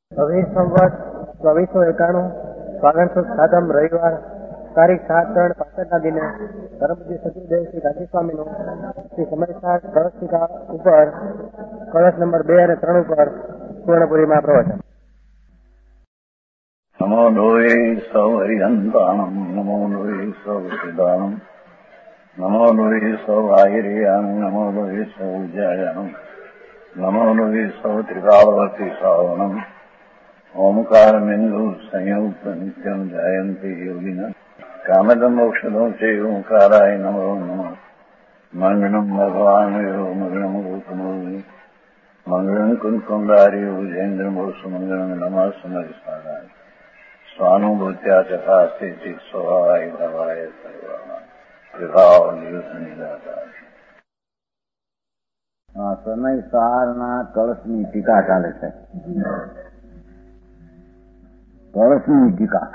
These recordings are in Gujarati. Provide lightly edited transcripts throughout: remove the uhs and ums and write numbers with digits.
સંવત 2491 ફાગણ સુદ સાતમ રવિવાર તારીખ 7/3/65 દિને ધર્મજી સચિવદેવ શ્રી ગાંધી સ્વામીનું શ્રી સમયસાર કળશ ટીકા ઉપર કળશ નંબર 2 અને 3 ઉપર પૂર્ણપુરીમાં પ્રવચન. નમો લોહે સૌ હરિહંતાણમ નમો લોહે સૌ સિદ્ધાણમ નમો લોહે સૌ આહિર્યાણમ નમો લોહે સૌ જયાણમ નમો લોહે સૌ ત્રિકાળવતી શ્રાવણમ ઓમકાર બિંદુ સંયુક્ત નિત્યમ જયંતી યોગિન કામદમ મોક્ષદો છે ઓંકારાય નમો નમઃ. મંગળમ ભગવાન મંગળમ ગૌતમો મંગળમ કુંકુંડારી વિજેન્દ્રમોષ મંગળમ નમઃ સમરિસારાય સ્વાનુભૂત્યા ચકાસ્તી સ્વભાવાય ભવાય સર્વા પ્રભાવ નિદાતા. સમયસારના કળશની ટીકા ચાલે છે. કળશની ટીકા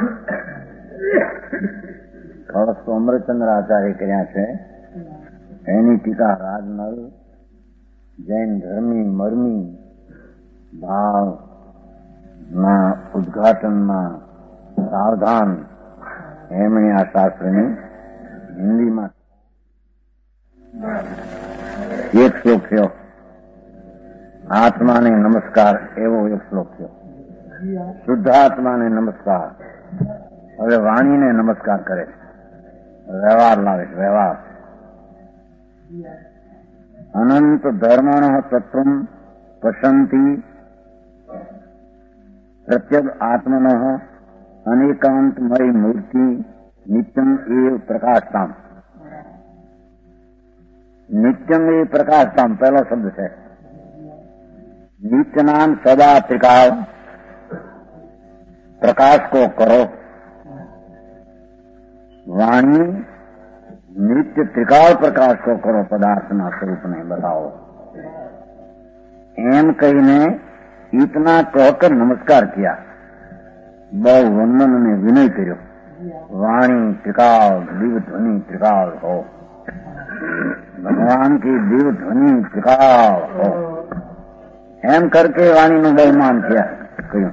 કળશ તો અમૃતચંદ્ર આચાર્ય કર્યા છે. એની ટીકા રાજનલ જૈન ધર્મી મર્મી ભાવ ના ઉદ્ઘાટનમાં સાવધાન એમણે આ શાસ્ત્રની હિન્દીમાં એક શ્લોક થયો. આત્માને નમસ્કાર એવો એક શ્લોક થયો. શુદ્ધ આત્માને નમસ્કાર. હવે વાણીને નમસ્કાર કરે છે. વ્યવહાર લાવે છે. વ્યવહાર અનંત ધર્મણ તત્વમ પશ્યંતિ પ્રત્યગ આત્મન અનેકાંતમય મૂર્તિ નિત્યમ એવ પ્રકાશતામ. નિત્યમ એ પ્રકાશતામ પહેલો શબ્દ છે. નિત્યનામ સદા ત્રિકાળ प्रकाश को करो. वाणी नित्य त्रिकाल प्रकाश को करो. पदार्थना स्वरूपने बताओ. एम कहीने इतना कहकर नमस्कार किया. बहु वंदन ने विनय કર્યો. वाणी त्रिकाल दिव्य ध्वनि त्रिकाल हो. भगवान की दिव्य ध्वनि त्रिकाल हो. एम करके वाणी નું બહુમાન किया. કહ્યું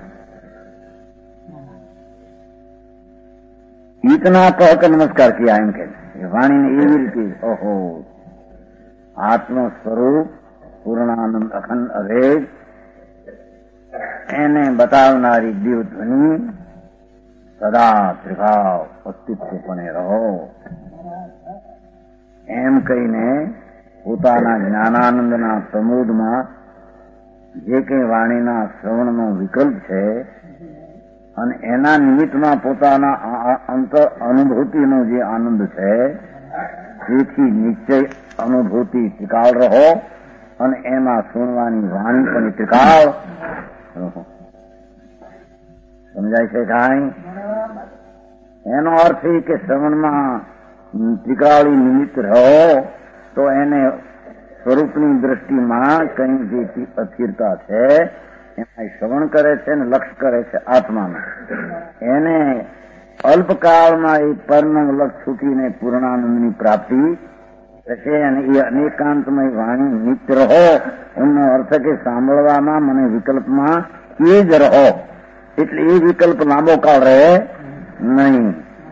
इतना कहकर नमस्कार किया. एम के वाणी ने एवी रीति ओहो आत्म स्वरूप पूर्णानंद अखंड अभेद એને બતાવનારી દિવ્ય ધ્વનિ સદા ત્રિભાવ અસ્તિત્વપણે રહો. એમ કહીને પોતાના જ્ઞાનાનંદના પ્રમોદમાં જે કંઈ વાણીના શ્રવણનો વિકલ્પ છે અને એના નિમિત્તમાં પોતાના અંતર અનુભૂતિનો જે આનંદ છે તેથી નિશ્ચય અનુભૂતિ ત્રિકાળ રહો અને એમાં સુણવાની વાણી પણ ત્રિકાળ રહો. સમજાય છે કાંઈ? એનો અર્થ એ કે શ્રવણમાં ત્રિકાળી નિમિત્ત રહો તો એને સ્વરૂપની દ્રષ્ટિમાં કંઈ જે અસ્થિરતા છે એમાં શ્રવણ કરે છે ને લક્ષ્ય કરે છે આત્મામાં. એને અલ્પકાળમાં એ પરનું લક્ષ્ય છૂટીને પૂર્ણાનંદની પ્રાપ્તિ થશે અને એ અનેકાંતમય વાણી નિત્ય રહો. એનો અર્થ કે સાંભળવામાં મને વિકલ્પમાં એ જ રહો. એટલે એ વિકલ્પ લાંબો કાળ રહે નહીં.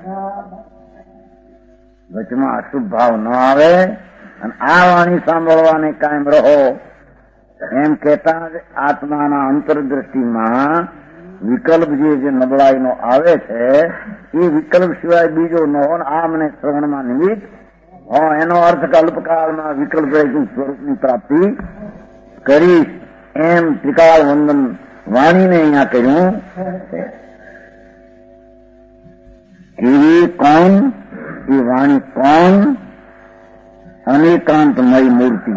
વચમાં અશુભ ભાવ ન આવે અને આ વાણી સાંભળવાને કાયમ રહો. એમ કહેતા જ આત્માના અંતરદ્રષ્ટિમાં વિકલ્પ જે નબળાઈનો આવે છે એ વિકલ્પ સિવાય બીજો ન હોય. આ મને શ્રવણમાં નિમિત્ત એનો અર્થ અલ્પકાળમાં વિકલ્પ રહીતું સ્વરૂપની પ્રાપ્તિ કરીશ. એમ ત્રિકાળ વંદન વાણીને અહીંયા કર્યું. એવી કોણ? એ વાણી કોણ? અનેકાંતમય મૂર્તિ.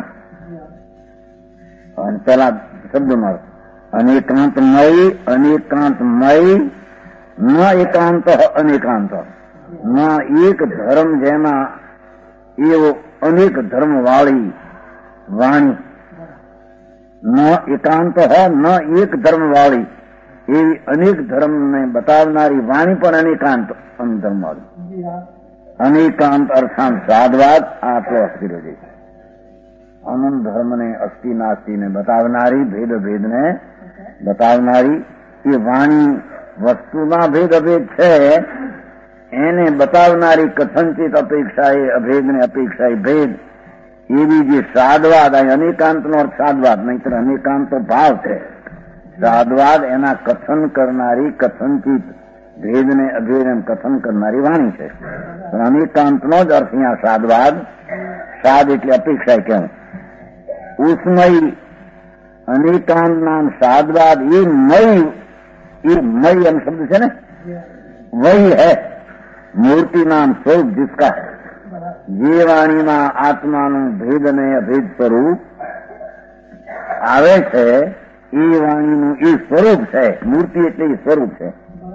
અને પેલા શબ્દમાં અનેકાંતમય અનેકાંતમય ન એકાંત અનેકાંત ન એક ધર્મ જેમાં એવો અનેક ધર્મ વાળી વાણી ન એકાંત ન એક ધર્મ વાળી એવી અનેક ધર્મને બતાવનારી વાણી પણ અનેકાંત ધર્મ વાળી. અનેકાંત અર્થાંત સાદવાદ આ તો અસ્થિર છે. અનંત ધર્મને અસ્થિ નાસ્તિને બતાવનારી ભેદ ભેદને બતાવનારી એ વાણી વસ્તુના ભેદ અભેદ છે એને બતાવનારી કથનચિત અપેક્ષા એ અભેદ ને અપેક્ષા એ ભેદ એવી જે સાદવાદ, અનેકાંતનો અર્થ સાદવાદ, નહીતર અનેકાંત તો ભાવ છે. સાદવાદ એના કથન કરનારી કથનચિત ભેદને અભેદ એમ કથન કરનારી વાણી છે. પણ અનેકાંતનો જ અર્થ અહીંયા સાદવાદ. સાદ એટલે અપેક્ષા કેમ ઉષ્મય અનેકાંત નામ સાદવાદ એ મય એમ શબ્દ છે ને, વહી है મૂર્તિ નામ સ્વરૂપ जिसका જે વાણીમાં આત્માનું ભેદ અને અભેદ સ્વરૂપ આવે છે એ વાણીનું એ સ્વરૂપ છે. મૂર્તિ એટલે એ સ્વરૂપ છે.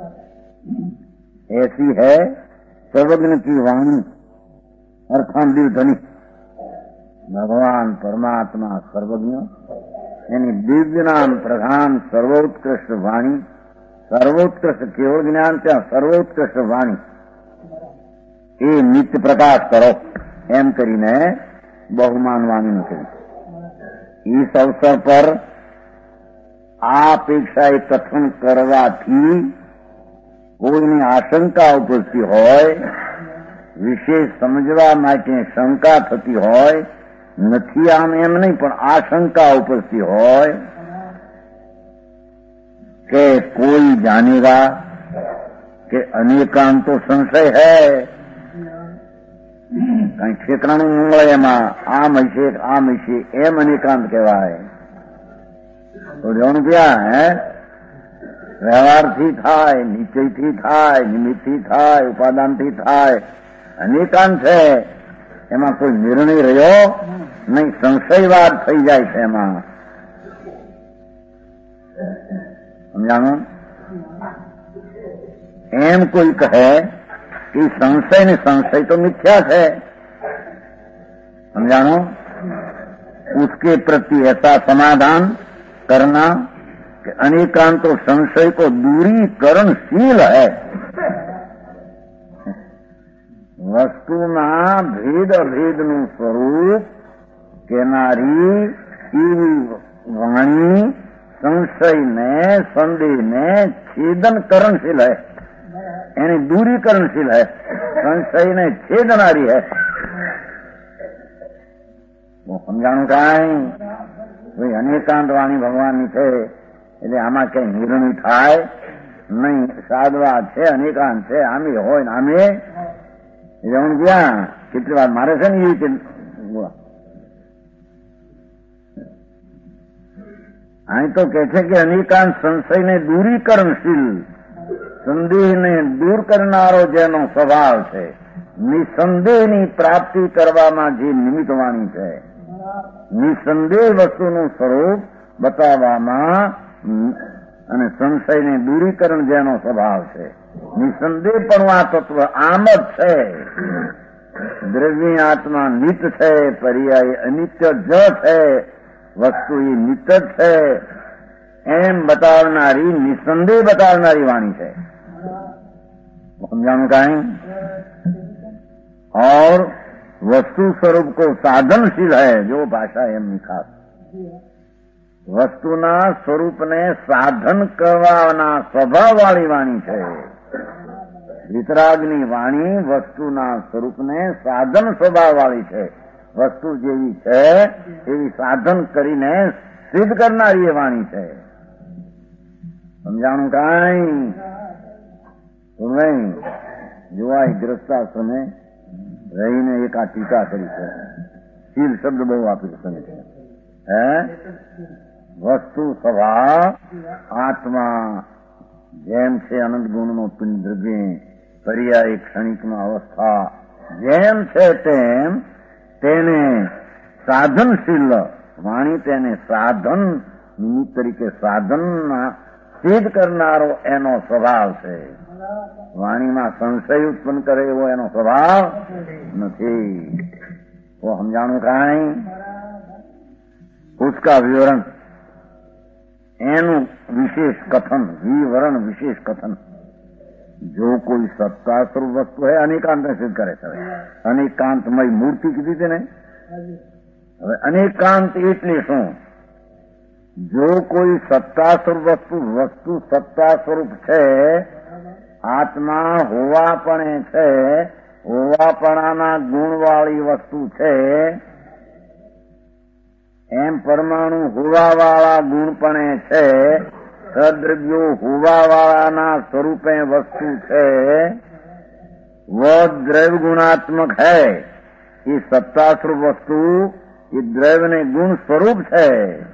ऐसी है સર્વજ્ઞ की વાણી અર્થાંબિલ ધની. ભગવાન પરમાત્મા સર્વજ્ઞ એની દિવ્ય નામ પ્રધાન સર્વોત્કૃષ્ટ વાણી, સર્વોત્કૃષ્ટ કેવળ જ્ઞાન ત્યાં સર્વોત્કૃષ્ટ વાણી એ નિત્ય પ્રકાશ કરો એમ કરીને બહુમાન વાણીનું કહ્યું. इस अवसर पर આ અપેક્ષા એ કથન કરવાથી કોઈની આશંકા ઉપજતી હોય, વિશેષ સમજવા માટે શંકા થતી હોય, નથી આમ એમ નહીં પણ આશંકા ઉપજતી હોય કે કોઈ જાનેગા કે અનેકાંત તો સંશય હૈ, કઈ ઠેકાણું ન મળે એમાં આમ હશે એમ અનેકાંત કહેવાય. તો જવાનું ક્યાં હે? વ્યવહારથી થાય, નિશ્ચયથી થાય, નિમિત્તથી થાય, ઉપાદાનથી થાય. અનેકાંત છે એમાં કોઈ નિર્ણય રહ્યો નહીં, સંશયવાદ થઈ જાય છે એમાં. સમજાણું? એમ કોઈ કહે कि संशय ने संशय तो मिथ्या है, समझानो, उसके प्रति ऐसा समाधान करना कि अनेकांत तो संशय को दूरीकरणशील है. વસ્તુના ભેદ અભેદનું સ્વરૂપ કેનારી એવી વાણી સંશયને સંદેહને છેદનકરણશીલ है, यानी दूरीकरणशील है, संशय ने छेदनारी है. वो समझाणું કાંઈ ભાઈ અનેકાંત વાણી ભગવાનની છે એટલે આમાં કઈ નિર્ણય થાય નહીં. સાદવાદ છે, અનેકાંત છે, આમે હોય ને આમે જવાનું ક્યાં? કેટલી વાર મારે છે ને એ રીતે અહીં તો કે છે કે અનેકાંત સંશયને દૂરીકરણશીલ, સંદેહને દૂર કરનારો જેનો સ્વભાવ છે, નિસંદેહની પ્રાપ્તિ કરવામાં જે નિમિત્ત વાણી છે, નિસંદેહ વસ્તુનું સ્વરૂપ બતાવવામાં અને સંશયને દૂરીકરણ જેનો સ્વભાવ છે, નિસંદેહ પણ આ તત્વ આમ જ છે. દ્રવ્ય આત્મા નિત્ય છે, પર્યાય અનિત્ય જ છે, વસ્તુ એ નિત્ય જ છે એમ બતાવનારી નિસંદેહ બતાવનારી वाणी है. समझाणु काई? और वस्तु स्वरूप को साधनशील है, जो भाषा एम निखास वस्तुना स्वरूप ने साधन करवाना स्वभाव वाली वाणी है. વિતરાગની વાણી વસ્તુના સ્વરૂપને સાધન સ્વભાવ વાળી છે. વસ્તુ જેવી છે એવી સાધન કરીને સિદ્ધ કરનારી એ વાણી છે. સમજાણું કાંઈ? નહીં. જોવા ગ્રસ્તાશ્રમે રહીને એક આ ટીકા કરી છે. શીલ શબ્દ બહુ આપી છે. હે વસ્તુ સ્વભાવ આત્મા જેમ છે અનંત ગુણનો પિંડ દ્રવ્ય પર્યાય ક્ષણિકમાં અવસ્થા જેમ છે તેમ તેને સાધનશીલ વાણી તેને સાધન નિમિત્ત તરીકે સાધનના સિદ્ધ કરનારો એનો સ્વભાવ છે. વાણીમાં સંશય ઉત્પન્ન કરે એવો એનો સ્વભાવ નથી. वो समझाणु काई? उसका विवरण एनु विशेष कथन, विवरण विशेष कथन. जो कोई सत्ता स्वरूप वस्तु है अनेकांत ने सिद्ध करे છે. અનેકાંતમય મૂર્તિ કીધી છે ને. હવે અનેકાંત એટલે શું? જો કોઈ સત્તા સ્વરૂપ વસ્તુ સત્તા સ્વરૂપ છે, આત્મા હોવાપણે છે, હોવાપણાના ગુણવાળી વસ્તુ છે, એમ પરમાણુ હોવાવાળા ગુણપણે છે, સદ્રવ્યો હોવાવાળાના સ્વરૂપે વસ્તુ છે, वो द्रव्य गुणात्मक है। ये सत्ता स्वरूप वस्तु ये द्रव्य ने गुण स्वरूप है।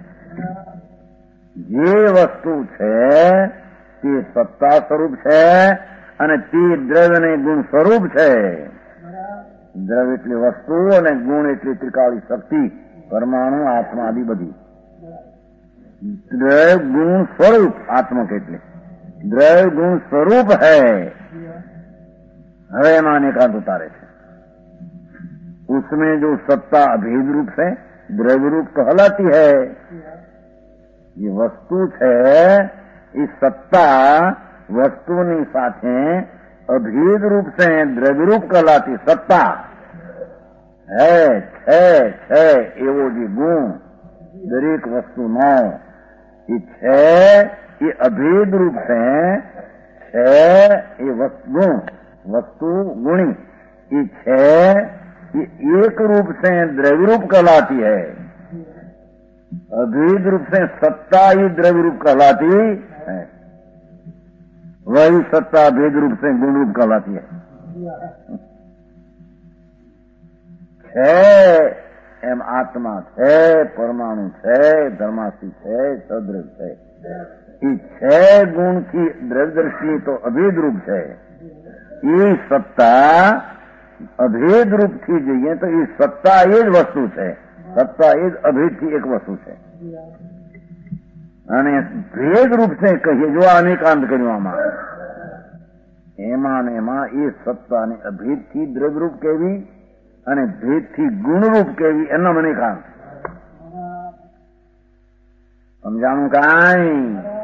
જે વસ્તુ છે તે સત્તા સ્વરૂપ છે અને તે દ્રવ્ય ને ગુણ સ્વરૂપ છે. દ્રવ્ય એટલે વસ્તુ અને ગુણ એટલે ત્રિકાળી શક્તિ, પરમાણુ, આત્મા આદિ બધી. દ્રવ્ય ગુણ સ્વરૂપ આત્મક એટલે દ્રવ્ય ગુણ સ્વરૂપ है. હવે એમાં अनेकांत उतारे थे. उसमें जो सत्ता अभेद रूप है, द्रव्य रूप कहलाती है. ये वस्तु है, इस सत्ता वस्तुनी साथे अभेद रूप से द्रव्य रूप कहलाती सत्ता है. छे एवो जी गुण दरेक वस्तु नो ये छे, ये अभेद रूप से छे, ये वस्तु गुणी ये छे, ये एक रूप से द्रव्य रूप कहलाती है. अभेद रूप से सत्ता ही द्रव्य रूप कहलाती है. वही सत्ता भेद रूप से गुण रूप कहलाती है. एम आत्मा है, परमाणु है, धर्मास्थि है, सद्रव्य है. ये छह गुण की द्रव्य दृष्टि तो अभेद रूप है. ये सत्ता अभेद रूप थी જોઈએ તો એ સત્તા એ જ વસ્તુ છે. સત્તા એ જ અભેદથી એક વસ્તુ છે. અને ભેદ રૂપ છે કહીએ જો અનેકાંત કરવામાં એમાં ને એમાં એ સત્તાને અભેદથી દ્રવ્યરૂપ કહેવી અને ભેદથી ગુણરૂપ કહેવી એના અનેકાંત. સમજાણું કાંઈ?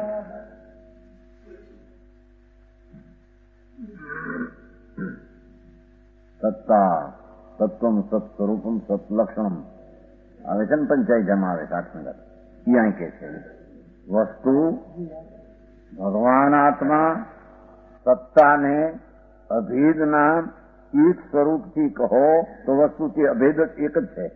સત્તા સત્વમ સત્સ્વરૂપમ સત્લક્ષણમ આવે છે ને પંચાયતમાં આવે છે આત્મગત. ત્યાં કે છે વસ્તુ ભગવાન આત્મા સત્તાને અભેદના એક સ્વરૂપથી કહો તો વસ્તુ તે અભેદ એક જ છે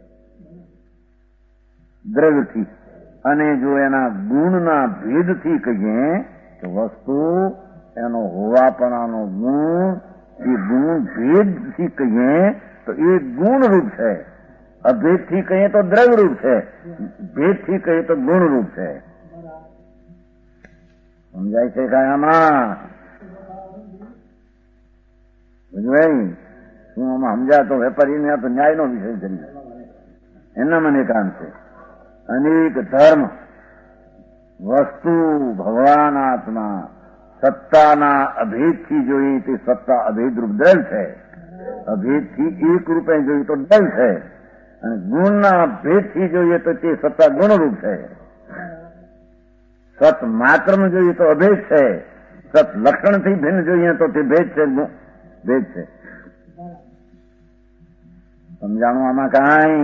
દ્રવ્યથી. અને જો એના ગુણના ભેદથી કહીએ તો વસ્તુ એનો હોવાપણાનો ગુણ એ ગુણ ભેદથી કહીએ તો એ ગુણ રૂપ છે. અભેદથી કહીએ તો દ્રવ્ય રૂપ છે, ભેદથી કહીએ તો ગુણ રૂપ છે. સમજાય છે કાયામાં? ભાઈ હું આમાં સમજાતો વેપારીને આ તો ન્યાયનો વિષય છે. એના મને કામ છે. અનેક ધર્મ વસ્તુ ભગવાન આત્મા સત્તાના અભેદથી જોઈએ તે સત્તા અભેદ રૂપ દ્રવ્ય છે. અભેદથી એક રૂપે જોઈએ તો દ્રવ્ય છે. અને ગુણના ભેદથી જોઈએ તો તે સત્તા ગુણરૂપ છે. સત માત્રમાં જોઈએ તો અભેદ છે. સત લક્ષણથી ભિન્ન જોઈએ તો તે ભેદ છે. ભેદ છે. સમજાણું આમાં કાંઈ?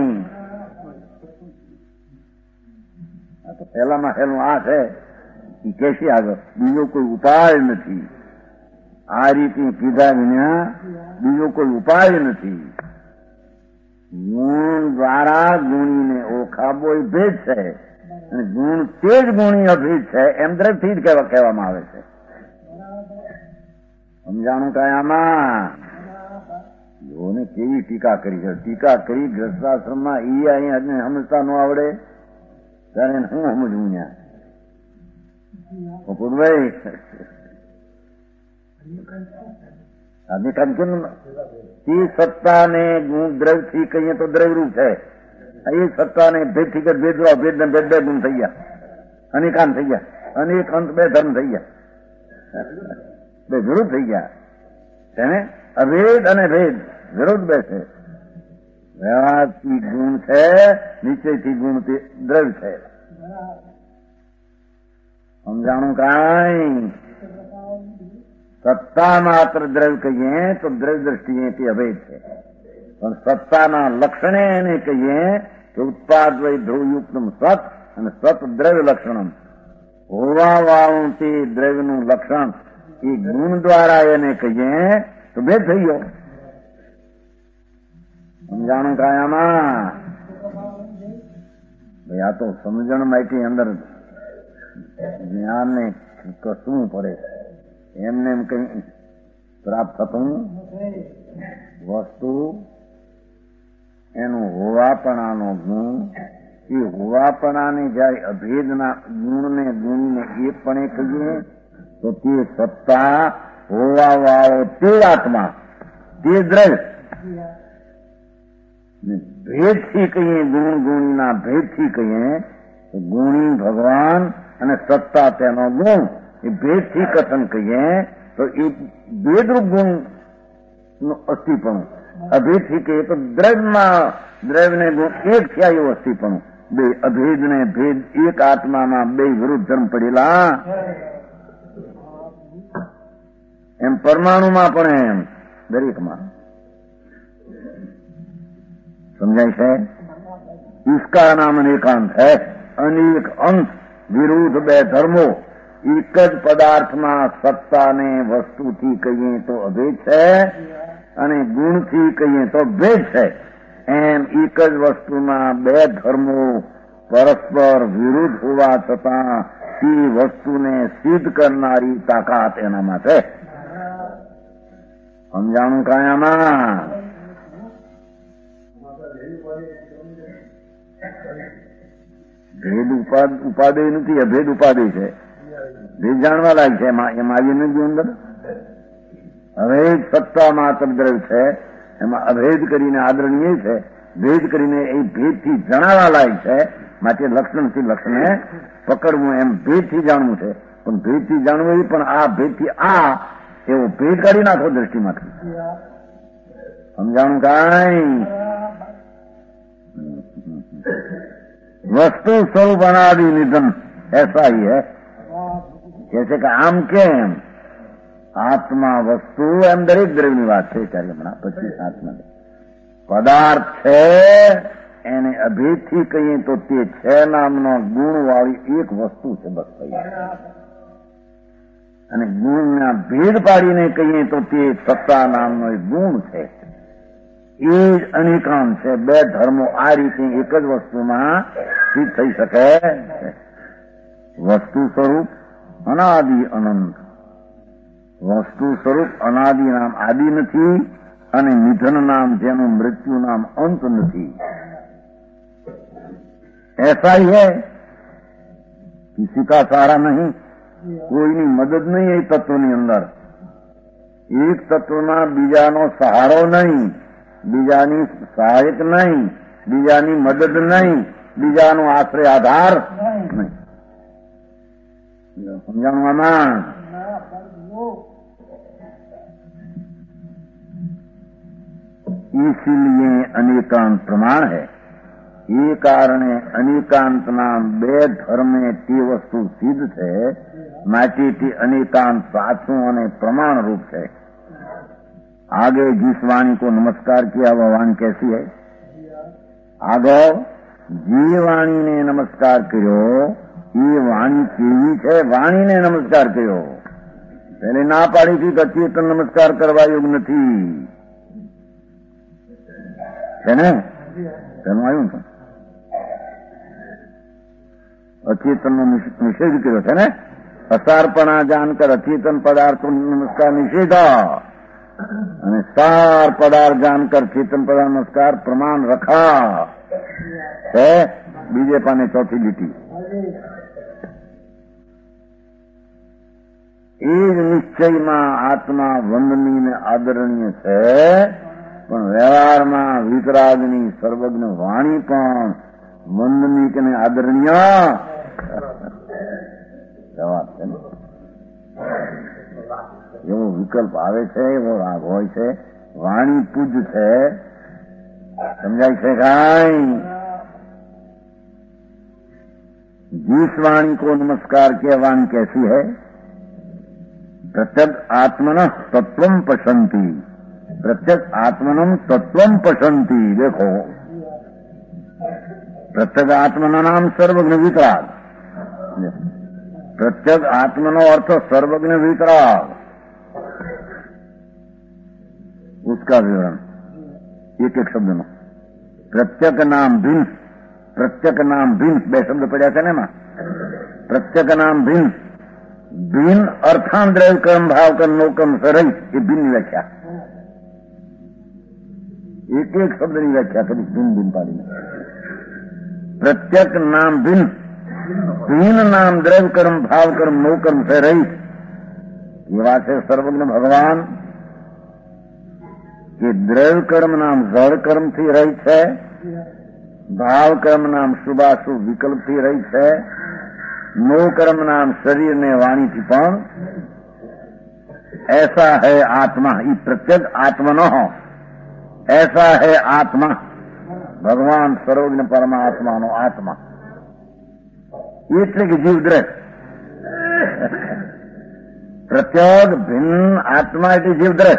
આ તો પહેલામાં પહેલું આ છે એ કેસી આગળ બીજો કોઈ ઉપાય નથી. આ રીતે કીધા વિના બીજો કોઈ ઉપાય નથી. ગુણ દ્વારા ગુણીને ઓળખાવો એ ભેદ છે અને ગુણ તે જ ગુણી અભેદ છે એમ દ્રવ્યથી જ કહેવામાં આવે છે. સમજાણું કાંઈ આમાં? જોને કેવી ટીકા કરી છે. ટીકા કરી ગ્રસ્તાશ્રમમાં એ અહીંયા સમજતા ન આવડે ત્યારે હું સમજવું ત્યાં ભાઈ તે સત્તાને ગુણ દ્રવ્યથી કહીએ તો દ્રવ્યરૂપ છે. એ સત્તાને ભેદથી કે ભેદ ને ભેદ બે ગુણ થઈ ગયા, અનેકાંત થઈ ગયા, અનેક અંત બે ધર્મ થઈ ગયા, બે વિરુદ્ધ થઈ ગયા. તેને અભેદ અને ભેદ વિરુદ્ધ બે છે. વ્યવહારથી ગુણ છે, નીચેથી ગુણ દ્રવ્ય છે. સમજાણું કાંઈ? સત્તા માત્ર દ્રવ્ય કહીએ તો દ્રવ્ય દ્રષ્ટિએ તે અભેદ છે. પણ સત્તાના લક્ષણે એને કહીએ કે ઉત્પાદ વય ધ્રુવયુક્તમ સત અને સત દ્રવ્ય લક્ષણમ, હોવા વાળું તે દ્રવ્યનું લક્ષણ એ ગુણ દ્વારા એને કહીએ તો ભેદ થઈ ગયો. સમજાણું કાયામાં? ભાઈ આ તો સમજણ માટે અંદર જ્ઞાનને કસવું પડે, એમને એમ કઈ પ્રાપ્ત થતું વસ્તુ એનું હોવાપણાનો ગુણ, એ હોવાપણાને જયારે અભેદના ગુણને ગુણીને એકપણે કહીએ તો તે સત્તા હોવા વાળો તે આત્મા, તે દ્રવ્ય ભેદથી કહીએ, ગુણ ગુણીના ભેદથી કહીએ તો ગુણી ભગવાન અને સત્તા તેનો ગુણ, એ ભેદથી કથન કહીએ તો એ ભેદરૂપ ગુણ નું અસ્થિપણું, અભેદથી કહીએ તો દ્રવ્યને ગુણ એક થયા એવું અસ્થિપણું. બે અભેદ ને ભેદ એક આત્મામાં બે વિરુદ્ધ ધર્મ પડેલા, એમ પરમાણુમાં પણ એમ દરેકમાં समझाई है. इसका नाम अनेकांत है. अनेक अंश विरुद्ध બે ધર્મો એક જ પદાર્થમાં સત્તાને વસ્તુથી કહીએ તો અભેદ છે અને ગુણથી કહીએ તો ભેદ છે. એમ એક જ વસ્તુમાં બે ધર્મો પરસ્પર વિરુદ્ધ હોવા છતાં તે વસ્તુને સિદ્ધ કરનારી તાકાત એનામાં છે. સમજાણું કાયામાં? ભેદ ઉપાદેય નથી, અભેદ ઉપાદેય છે. ભેદ જાણવા લાયક છે, એમાં આવી નથી અંદર. હવે સત્તા માત્ર દ્રવ્ય છે, એમાં અભેદ કરીને આદરણીય છે, ભેદ કરીને એ ભેદથી જણાવવા લાયક છે. માટે લક્ષણથી લક્ષણને પકડવું, એમ ભેદથી જાણવું છે. પણ ભેદથી જાણવું એ પણ આ ભેદથી આ એવો ભેદ કાઢી નાખો દ્રષ્ટિમાંથી. સમજાણું કાંઈ? वस्तु स्वरूप अनादि निधन ऐसा ही है. जैसे कि आम केम आत्मा वस्तु एम दरेक द्रव्यની વાત છે ત્યારે હમણાં પછી આત્મા પદાર્થ છે એને અભેદથી કહીએ તો તે છે નામનો ગુણવાળી એક વસ્તુ છે બસ થઈ. અને ગુણના ભેદ પાડીને કહીએ તો તે સત્તા નામનો એક ગુણ છે. એ જ અનેકાંત છે. બે ધર્મો આ રીતે એક જ વસ્તુમાં સિદ્ધ થઈ શકે. વસ્તુ સ્વરૂપ અનાદિ અનંત. વસ્તુ સ્વરૂપ અનાદિ નામ આદિ નથી અને નિધન નામ જેનું મૃત્યુ નામ અંત નથી. ऐसा ही है. किसी का सहारा नहीं, કોઈની મદદ નહીં એ તત્વની અંદર. એક તત્વમાં બીજાનો સહારો નહીં, બીજાની સહાયક નહીં, બીજાની મદદ નહીં, બીજાનો આશ્રય આધાર નહીં. સમજાણું આમાં? इसीलिए अनेकांत प्रमाण है. એ કારણે અનેકાંતના બે ધર્મે તે વસ્તુ સિદ્ધ છે. માટે તે અનેકાંત સાચું અને પ્રમાણરૂપ है. आगे जिस वाणी को नमस्कार किया वह वाणी कैसी है? आगे જે વાણીને નમસ્કાર કર્યો એ વાણી કેવી છે? વાણીને નમસ્કાર કર્યો. પેલે ના પાડી હતી કે અચેતન નમસ્કાર કરવા યોગ નથી છે ને? તેનું આવ્યું છે. અચેતનનો નિષેધ કર્યો છે ને? અસારપણા જાણકર અચેતન પદાર્થો નમસ્કાર નિષેધા અને सार पदार्थ जानकर चेतन पदार्थ नमस्कार प्रमाण रखा है. बीजे पाने चौथी લીટી. એ જ નિશ્ચયમાં આત્મા વંદનીય ને આદરણીય છે, પણ વ્યવહારમાં વિતરાગની સર્વજ્ઞ વાણી પણ વંદનીય અને આદરણીય વ્યવહાર છે ને? એવો વિકલ્પ આવે છે, એવો રાગ હોય છે. વાણી પૂજ છે. સમજાય છે કાંઈ? जिस वाणी को नमस्कार किया वाणी कैसी है? प्रत्यक्ष आत्मन तत्वम पशंति. प्रत्यक्ष आत्मनम तत्वम पशंति. देखो પ્રત્યેક આત્માના નામ સર્વજ્ઞ વિતરાગ. પ્રત્યેક આત્માનો अर्थ सर्वज्ञ वितराग. उसका विवरण एक एक शब्द में. प्रत्येक नाम भिन्न, प्रत्येक नाम भिन्न, બે શબ્દ પડ્યા છે ને એમાં. પ્રત્યેક નામ ભિન્ન, ભિન્ન અર્થાન દ્રવ્ય કર્મ ભાવ કર્મ નોકર્મ સરહિત, એ ભિન્ન વ્યાખ્યા. એક એક શબ્દની વ્યાખ્યા કરી ભિન્ન ભિન્ન પાડીને. પ્રત્યેક નામ ભિન્ન, ભિન્ન નામ દ્રવ્ય કર્મ ભાવ કર્મ નોકર્મ સરહિત. એવા છે સર્વજ્ઞ ભગવાન કે દ્રવ્ય કર્મ નામ જળ કર્મથી રહિત છે, ભાવ કર્મ નામ શુભાશુભ વિકલ્પથી રહિત છે, નો कर्म नाम शरीर ने वाणी थी पण. ऐसा है आत्मा, ये प्रत्येक आत्मा न हो, ऐसा है आत्मा. भगवान सर्वज्ञ परमात्मा नो आत्मा એટલે કે જીવ દ્રવ્ય. प्रत्येक भिन्न आत्मा એટલે जीव द्रव्य.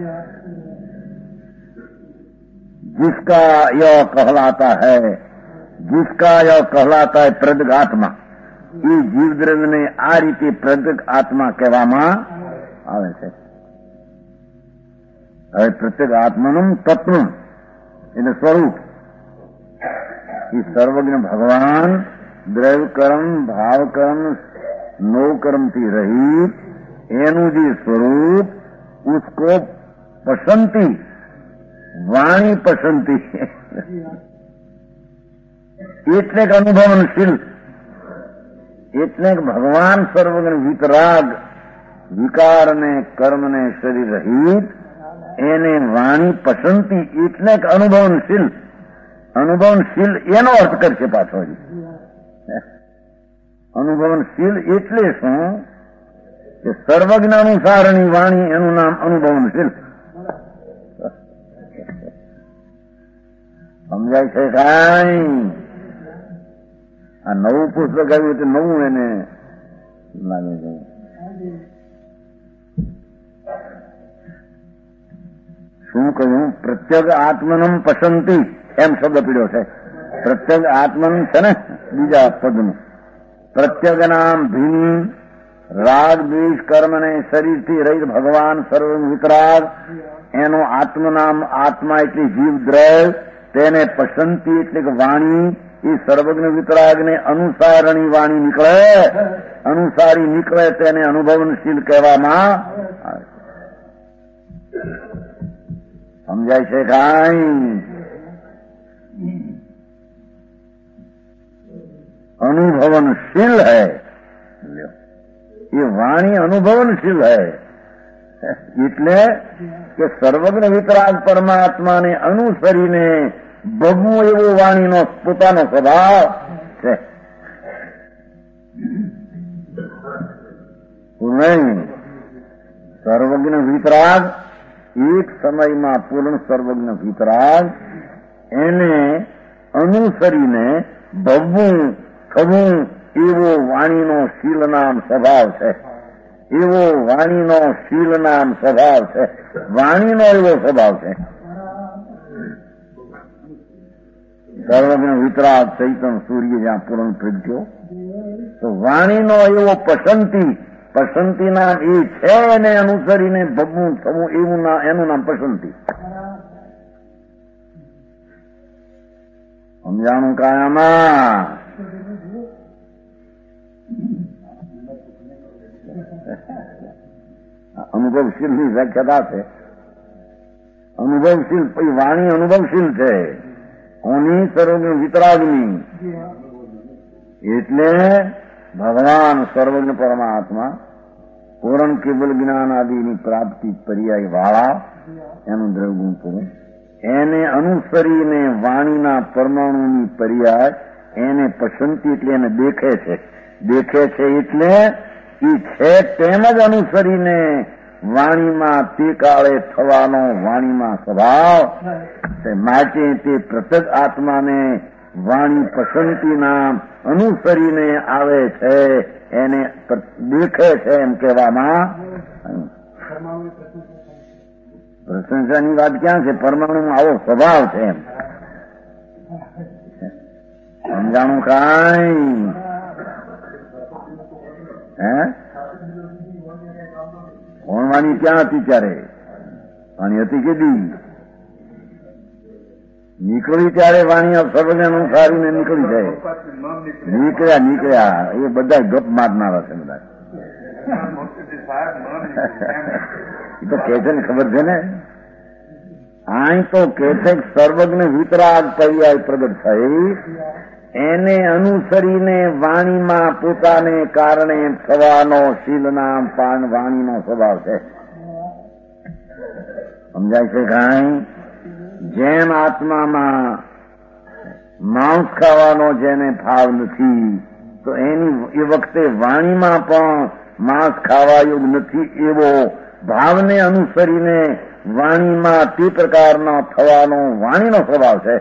जिसका यह कहलाता है, जिसका यह कहलाता है प्रत्येक आत्मा, એ જીવ દ્રવ્યને આ રીતે પ્રત્યેક આત્મા કહેવામાં આવે છે. હવે પ્રત્યેક આત્માનું તત્વ એટલે સ્વરૂપ, એ સર્વજ્ઞ ભગવાન દ્રવ્ય કર્મ ભાવ કર્મ નો કર્મથી રહિત એનું જે સ્વરૂપ, ઉસકો પસંતી, વાણી પસંતી એટલે કે અનુભવનશીલ. એટલે ભગવાન સર્વજ્ઞ વિતરાગ, વિકાર ને કર્મ ને શરીર રહિત, એને વાણી પસંતી એટલે કે અનુભવનશીલ. અનુભવનશીલ એનો અર્થ કરશે પાછો. અનુભવનશીલ એટલે શું કે સર્વજ્ઞ અનુસારની વાણી, એનું નામ અનુભવનશીલ. સમજાય છે કાંઈ? આ નવું પુસ્તક આવ્યું એટલે નવું એને લાગે છે. શું કહ્યું? પ્રત્યેક આત્મનમ પસંતી એમ શબ્દ પીડ્યો છે. પ્રત્યેક આત્મન છે ને બીજા પદનું. પ્રત્યેક નામ ભિન્ન, રાગ દ્વેષ કર્મ ને શરીરથી રહિત ભગવાન સર્વ વિતરાગ, એનો આત્મનામ આત્મા એટલે જીવ દ્રવ્ય, તેને પસંતી એટલે કે વાણી, એ સર્વજ્ઞ વિતરાગને અનુસારણી વાણી નીકળે, અનુસારી નીકળે તેને અનુભવનશીલ કહેવામાં આવે. સમજાય છે કાંઈ? અનુભવનશીલ હૈ, એ વાણી અનુભવનશીલ હૈ. એટલે કે સર્વજ્ઞ વિતરાગ પરમાત્માને અનુસરીને ભગવું એવો વાણીનો પોતાનો સ્વભાવ છે. નહીં સર્વજ્ઞ વિતરાગ, એક સમયમાં પૂર્ણ સર્વજ્ઞ વિતરાગ, એને અનુસરીને ભગવું થવું એવો વાણીનો શીલ નામ સ્વભાવ છે. એવો વાણીનો શીલ નામ સ્વભાવ છે. વાણીનો એવો સ્વભાવ છે. સર્વજ્ઞ વિતરાગ ચૈતન સૂર્ય જ્યાં પૂર્ણ પ્રગટ્યો, તો વાણીનો એવો પસંતી, પસંતી નામ એ છે, એને અનુસરીને ભગવું થવું એવું એનું નામ પસંતી. સમજાણું કાયામાં? અનુભવશીલ ની વ્યાખ્યા છે. અનુભવશીલ, વાણી અનુભવશીલ છે. કોની? સર્વજ્ઞ વિતરાગની. એટલે ભગવાન સર્વજ્ઞ પરમાત્મા પૂરણ કેવલ જ્ઞાન આદિની પ્રાપ્તિ પર્યાય વાળા, એનું દ્રવગુણ પૂરું, એને અનુસરીને વાણીના પરમાણુની પર્યાય એને પસંદથી એટલે એને દેખે છે. દેખે છે એટલે એ છે તેમ જ અનુસરીને વાણીમાં તે કાળે થવાનો વાણીમાં સ્વભાવ છે. માટે તે પ્રત્યેક આત્માને વાણી પસંદથી નામ અનુસરીને આવે છે, એને દેખે છે એમ કહેવામાં. પ્રશંસાની વાત ક્યાં છે? પરમાણુમાં આવો સ્વભાવ છે એમ. સમજાણું કાંઈ? હે કોણ વાણી ક્યાં હતી ત્યારે? વાણી હતી કેદી? નીકળી ત્યારે વાણી સર્વને અનુસારીને નીકળી જાય. નીકળ્યા એ બધા ગપ મારનારા છે બધા. એ તો કે છે ને, ખબર છે ને. અહીં તો કે છે સર્વજ્ઞ વિતરાગ પર્યાય પ્રગટ થઈ, એને અનુસરીને વાણીમાં પોતાને કારણે થવાનો શીલના પાન વાણીનો સ્વભાવ છે. સમજાય છે કાંઈ? જેમ આત્મામાં માંસ ખાવાનો જેને ભાવ નથી, તો એની એ વખતે વાણીમાં પણ માંસ ખાવા યોગ નથી એવો ભાવને અનુસરીને વાણીમાં તે પ્રકારનો થવાનો વાણીનો સ્વભાવ છે.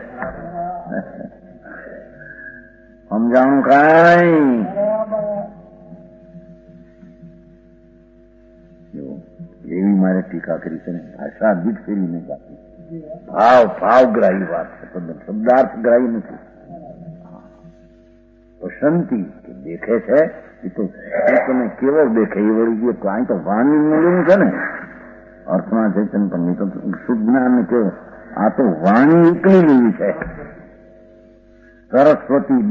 સમજાણું કાંઈ? એવી મારે ટીકા કરી છે ને, ભાષા દીઠ ફેરી નહીં કાપી. ભાવગ્રાહી વાત છે, શબ્દાર્થગ્રાહી નથી. પસંદગી કે દેખે છે એ તો તમે કેવો દેખે એ વળી કાંઈ તો વાણી મૂલ્યનું છે ને. અર્થમાં ચેતન પણ તો શુદ્ધ જ્ઞાન કેવું, આ તો વાણી એકલી લેવી છે. સરસ્વતી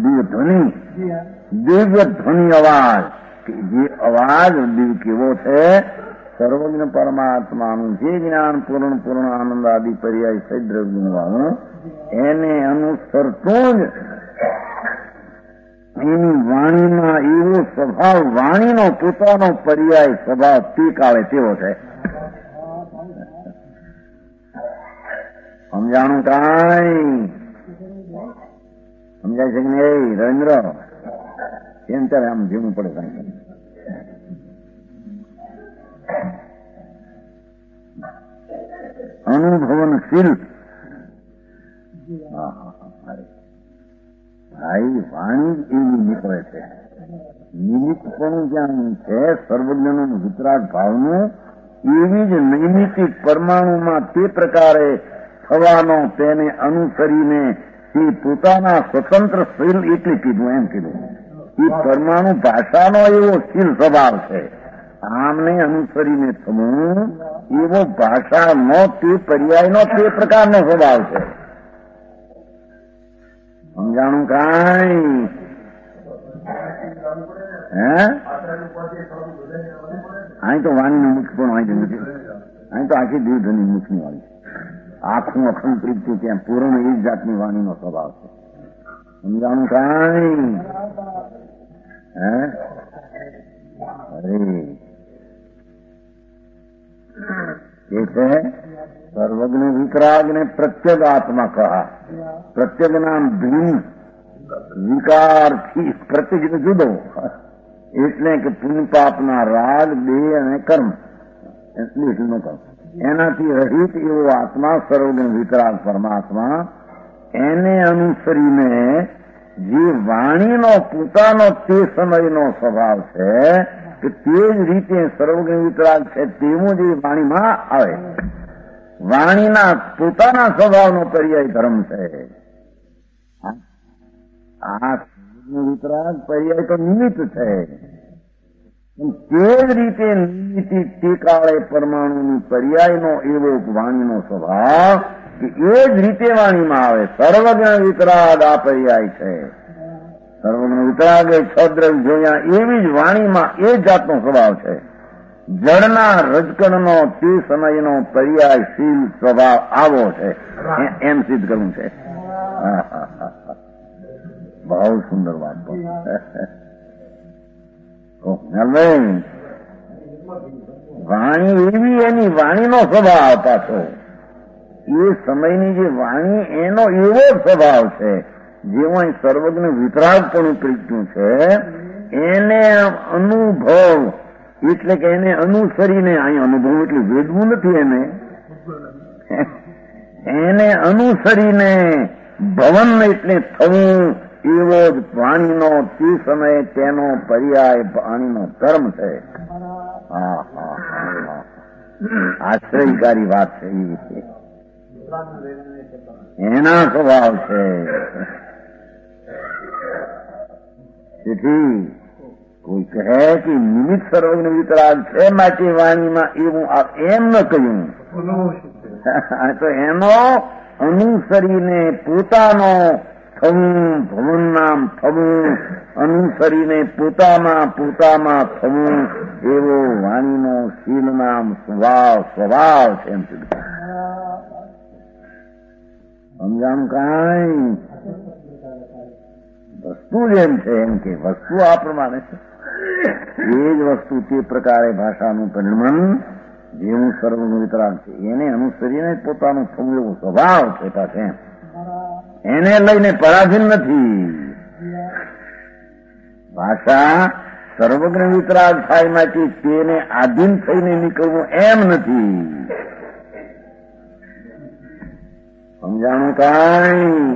દિવ્ય ધ્વનિ અવાજ, કે જે અવાજ કેવો છે, સર્વજ્ઞ પરમાત્માનું જે જ્ઞાન પૂર્ણ આનંદ આદિ પર્યાય સહિત દ્રવ્યનું એને અનુસરતો જ એની વાણીમાં એવો સ્વભાવ, વાણીનો પોતાનો પર્યાય સ્વભાવ તે કાળે તેવો છે. સમજાણું કાંઈ? સમજાય છે કે નહીં રવિન્દ્ર? એમ ત્યારે આમ જીવવું પડે કાંઈ. અનુભવનશીલ ભાઈ વાણી એવી નીકળે છે. નિમિત્તપણું જ્યાં છે સર્વજ્ઞનું વિતરાગ ભાવનું, એવી જ નૈમિતિક પરમાણુમાં તે પ્રકારે થવાનો તેને અનુસરીને તે પોતાના સ્વતંત્ર શીલ એટલે કીધું, એમ કીધું. એ પરમાણુ ભાષાનો એવો શીલ સ્વભાવ છે. આમને અનુસરીને થવું એવો ભાષાનો તે પર્યાયનો તે પ્રકારનો સ્વભાવ છે. સમજાણું કાંઈ? હે અહીં તો વાણીનું મુખ પણ અહીં નથી. અહીં તો આખી દેવધની મુખની વાણી છે. આખું અખંડ પ્રીતિ ત્યાં પૂર્ણ એ જ જાતની વાણીનો સ્વભાવ છે. સમજાણું કાંઈ? હે અરે એ છે સર્વજ્ઞ વિતરાગ ને પ્રત્યગ આત્મા કહા. પ્રત્યગ નામ ભીન વિકારથી પ્રત્યગ જુદો, એટલે કે પુણ્ય પાપના રાગ, દેહ અને કર્મ એનાથી રહિત એવો આત્મા સર્વજ્ઞ વિતરાગ પરમાત્મા, એને અનુસરીને જે વાણીનો પોતાનો તે સમયનો સ્વભાવ છે કે તે જ રીતે સર્વજ્ઞ વિતરાગ છે તેવું જ વાણીમાં આવે. વાણીના પોતાના સ્વભાવનો પર્યાય ધર્મ છે. આ વિતરાગ પર્યાય તો નિમિત્ત છે. તે જ રીતે નિમિત્તિક તે કાળે પરમાણુની પર્યાયનો એવો વાણીનો સ્વભાવ કે એ જ રીતે વાણીમાં આવે. સર્વજ્ઞ વિતરાગ આ પર્યાય છે. સર્વજ્ઞ વિતરાગ એ છદ્રવ્ય જોયા એવી જ વાણીમાં એ જાતનો સ્વભાવ છે. જળના રજકણનો તે સમયનો પર્યાયશીલ સ્વભાવ આવો છે, એમ સિદ્ધ કરવું છે. બહુ સુંદર વાત. વાણી એવી એની વાણીનો સ્વભાવ પાછો એ સમયની જે વાણી એનો એવો સ્વભાવ છે જેવો અહીં સર્વજ્ઞ વિતરાગપણું પ્રીત્યું છે. એને અનુભવ એટલે કે એને અનુસરીને, અહીં અનુભવ એટલે વેદવું નથી, એને અનુસરીને ભવન એટલે થવું એવો જ વાણીનો તે સમયે તેનો પર્યાય વાણીનો ધર્મ છે. આશ્રયકારી વાત છે. એના સ્વભાવ છે. તેથી કોઈ કહે કે નિમિત્ત સર્વજ્ઞ વિતરાગ છે માટે વાણીમાં એવું એમ ન કહ્યું. તો એનો અનુસરીને પોતાનો થવું ભવન નામ થવું અનુસરીને પોતામાં થવું એવો વાણીનો શીલ નામ સ્વભાવ છે એમ સમજાણું કાંઈ વસ્તુ જેમ છે એમ કે વસ્તુ આ પ્રમાણે છે એ જ વસ્તુ તે પ્રકારે ભાષાનું પરિણમન જેવું સર્વનું વિતરાગ છે એને અનુસરીને પોતાનું થવું એવો સ્વભાવ છે પાછે એને લઈને પરાધીન નથી. ભાષા સર્વજ્ઞ વિતરાગ થાય માટે તેને આધીન થઈને નીકળવું એમ નથી. સમજાણું કાંઈ?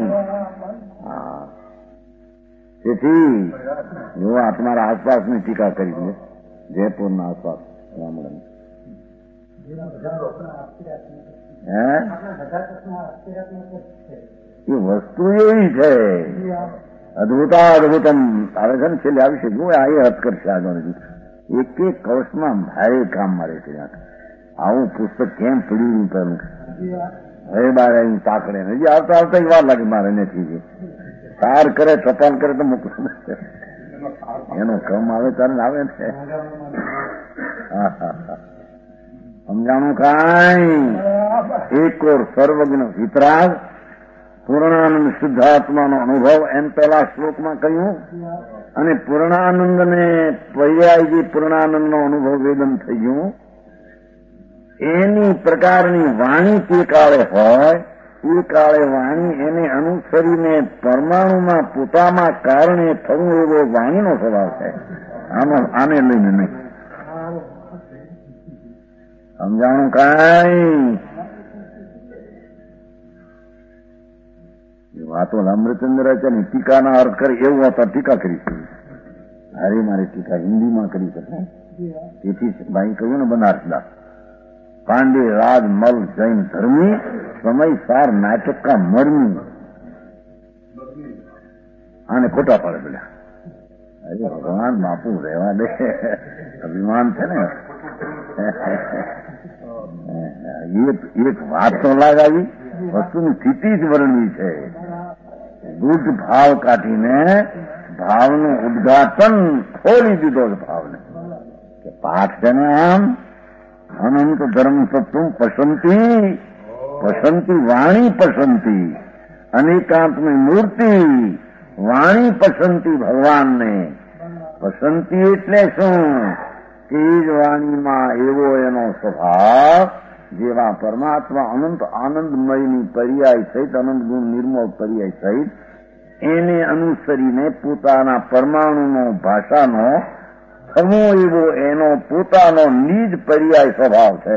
તેથી જો આ તમારા આસપાસની ટીકા કરી છે જયપુરના આસપાસ ગામડાની એ વસ્તુ એવી છે અદભુતમ આવે છે ને છેલ્લે આવી છે જો આ એ હદ કરશે આગળ એક કૌશમાં ભારે કામ મારે છે. આવું પુસ્તક કેમ પડી પેલું હવે બાર અહીં તાકડે હજી આવતા વાર લાગે મારે નથી તાર કરે ટપાલ કરે તો મોકલું એનો ક્રમ આવે ત્યારે આવે ને. સમજાણું કાંઈ? એક ઓર સર્વજ્ઞ વિતરાગ પૂર્ણાનંદ શુદ્ધાત્માનો અનુભવ એમ પહેલા શ્લોકમાં કહ્યું અને પૂર્ણાનંદને પર્યાય જે પૂર્ણાનંદનો અનુભવ વેદન થઈ ગયું એની પ્રકારની વાણી તે કાળે હોય એ કાળે વાણી એને અનુસરીને પરમાણુમાં પોતામાં કારણે થવું એવો વાણીનો સ્વભાવ છે. આને લઈને નહીં. સમજાણું કાંઈ? વાતો અમૃતચંદ્રાચાર્ય ટીકાના અર્થ કરે એવું હતા ટીકા કરી છે. અરે મારી ટીકા હિન્દીમાં કરી શકાય. તેથી ભાઈ કહ્યું ને બનારસદાસ પાંડે રાજ મલ જૈન ધર્મી સમય સાર નાટક કા મર્મી આને ખોટા પાડે પેલા. અરે ભગવાન બાપુ રહેવા દે અભિમાન છે ને. એક વાત તો લાગાવી વસ્તુની સ્થિતિ જ વર્ણવી છે. દૂધ ભાવ કાઢીને ભાવનું ઉદ્ઘાટન ખોલી દીધો છે ભાવને કે પાઠ છે ને આમ અનંત ધર્મ સત્વ પસંતી વાણી પસંતી અનેકાંતની મૂર્તિ વાણી પસંતી ભગવાનને પસંતી એટલે શું તે જ વાણીમાં એવો એનો સ્વભાવ જેવા પરમાત્મા અનંત આનંદમયની પર્યાય સહિત અનંત ગુણ નિર્મળ પર્યાય સહિત એને અનુસરીને પોતાના પરમાણુનો ભાષાનો થવો એવો એનો પોતાનો નિજ પર્યાય સ્વભાવ છે.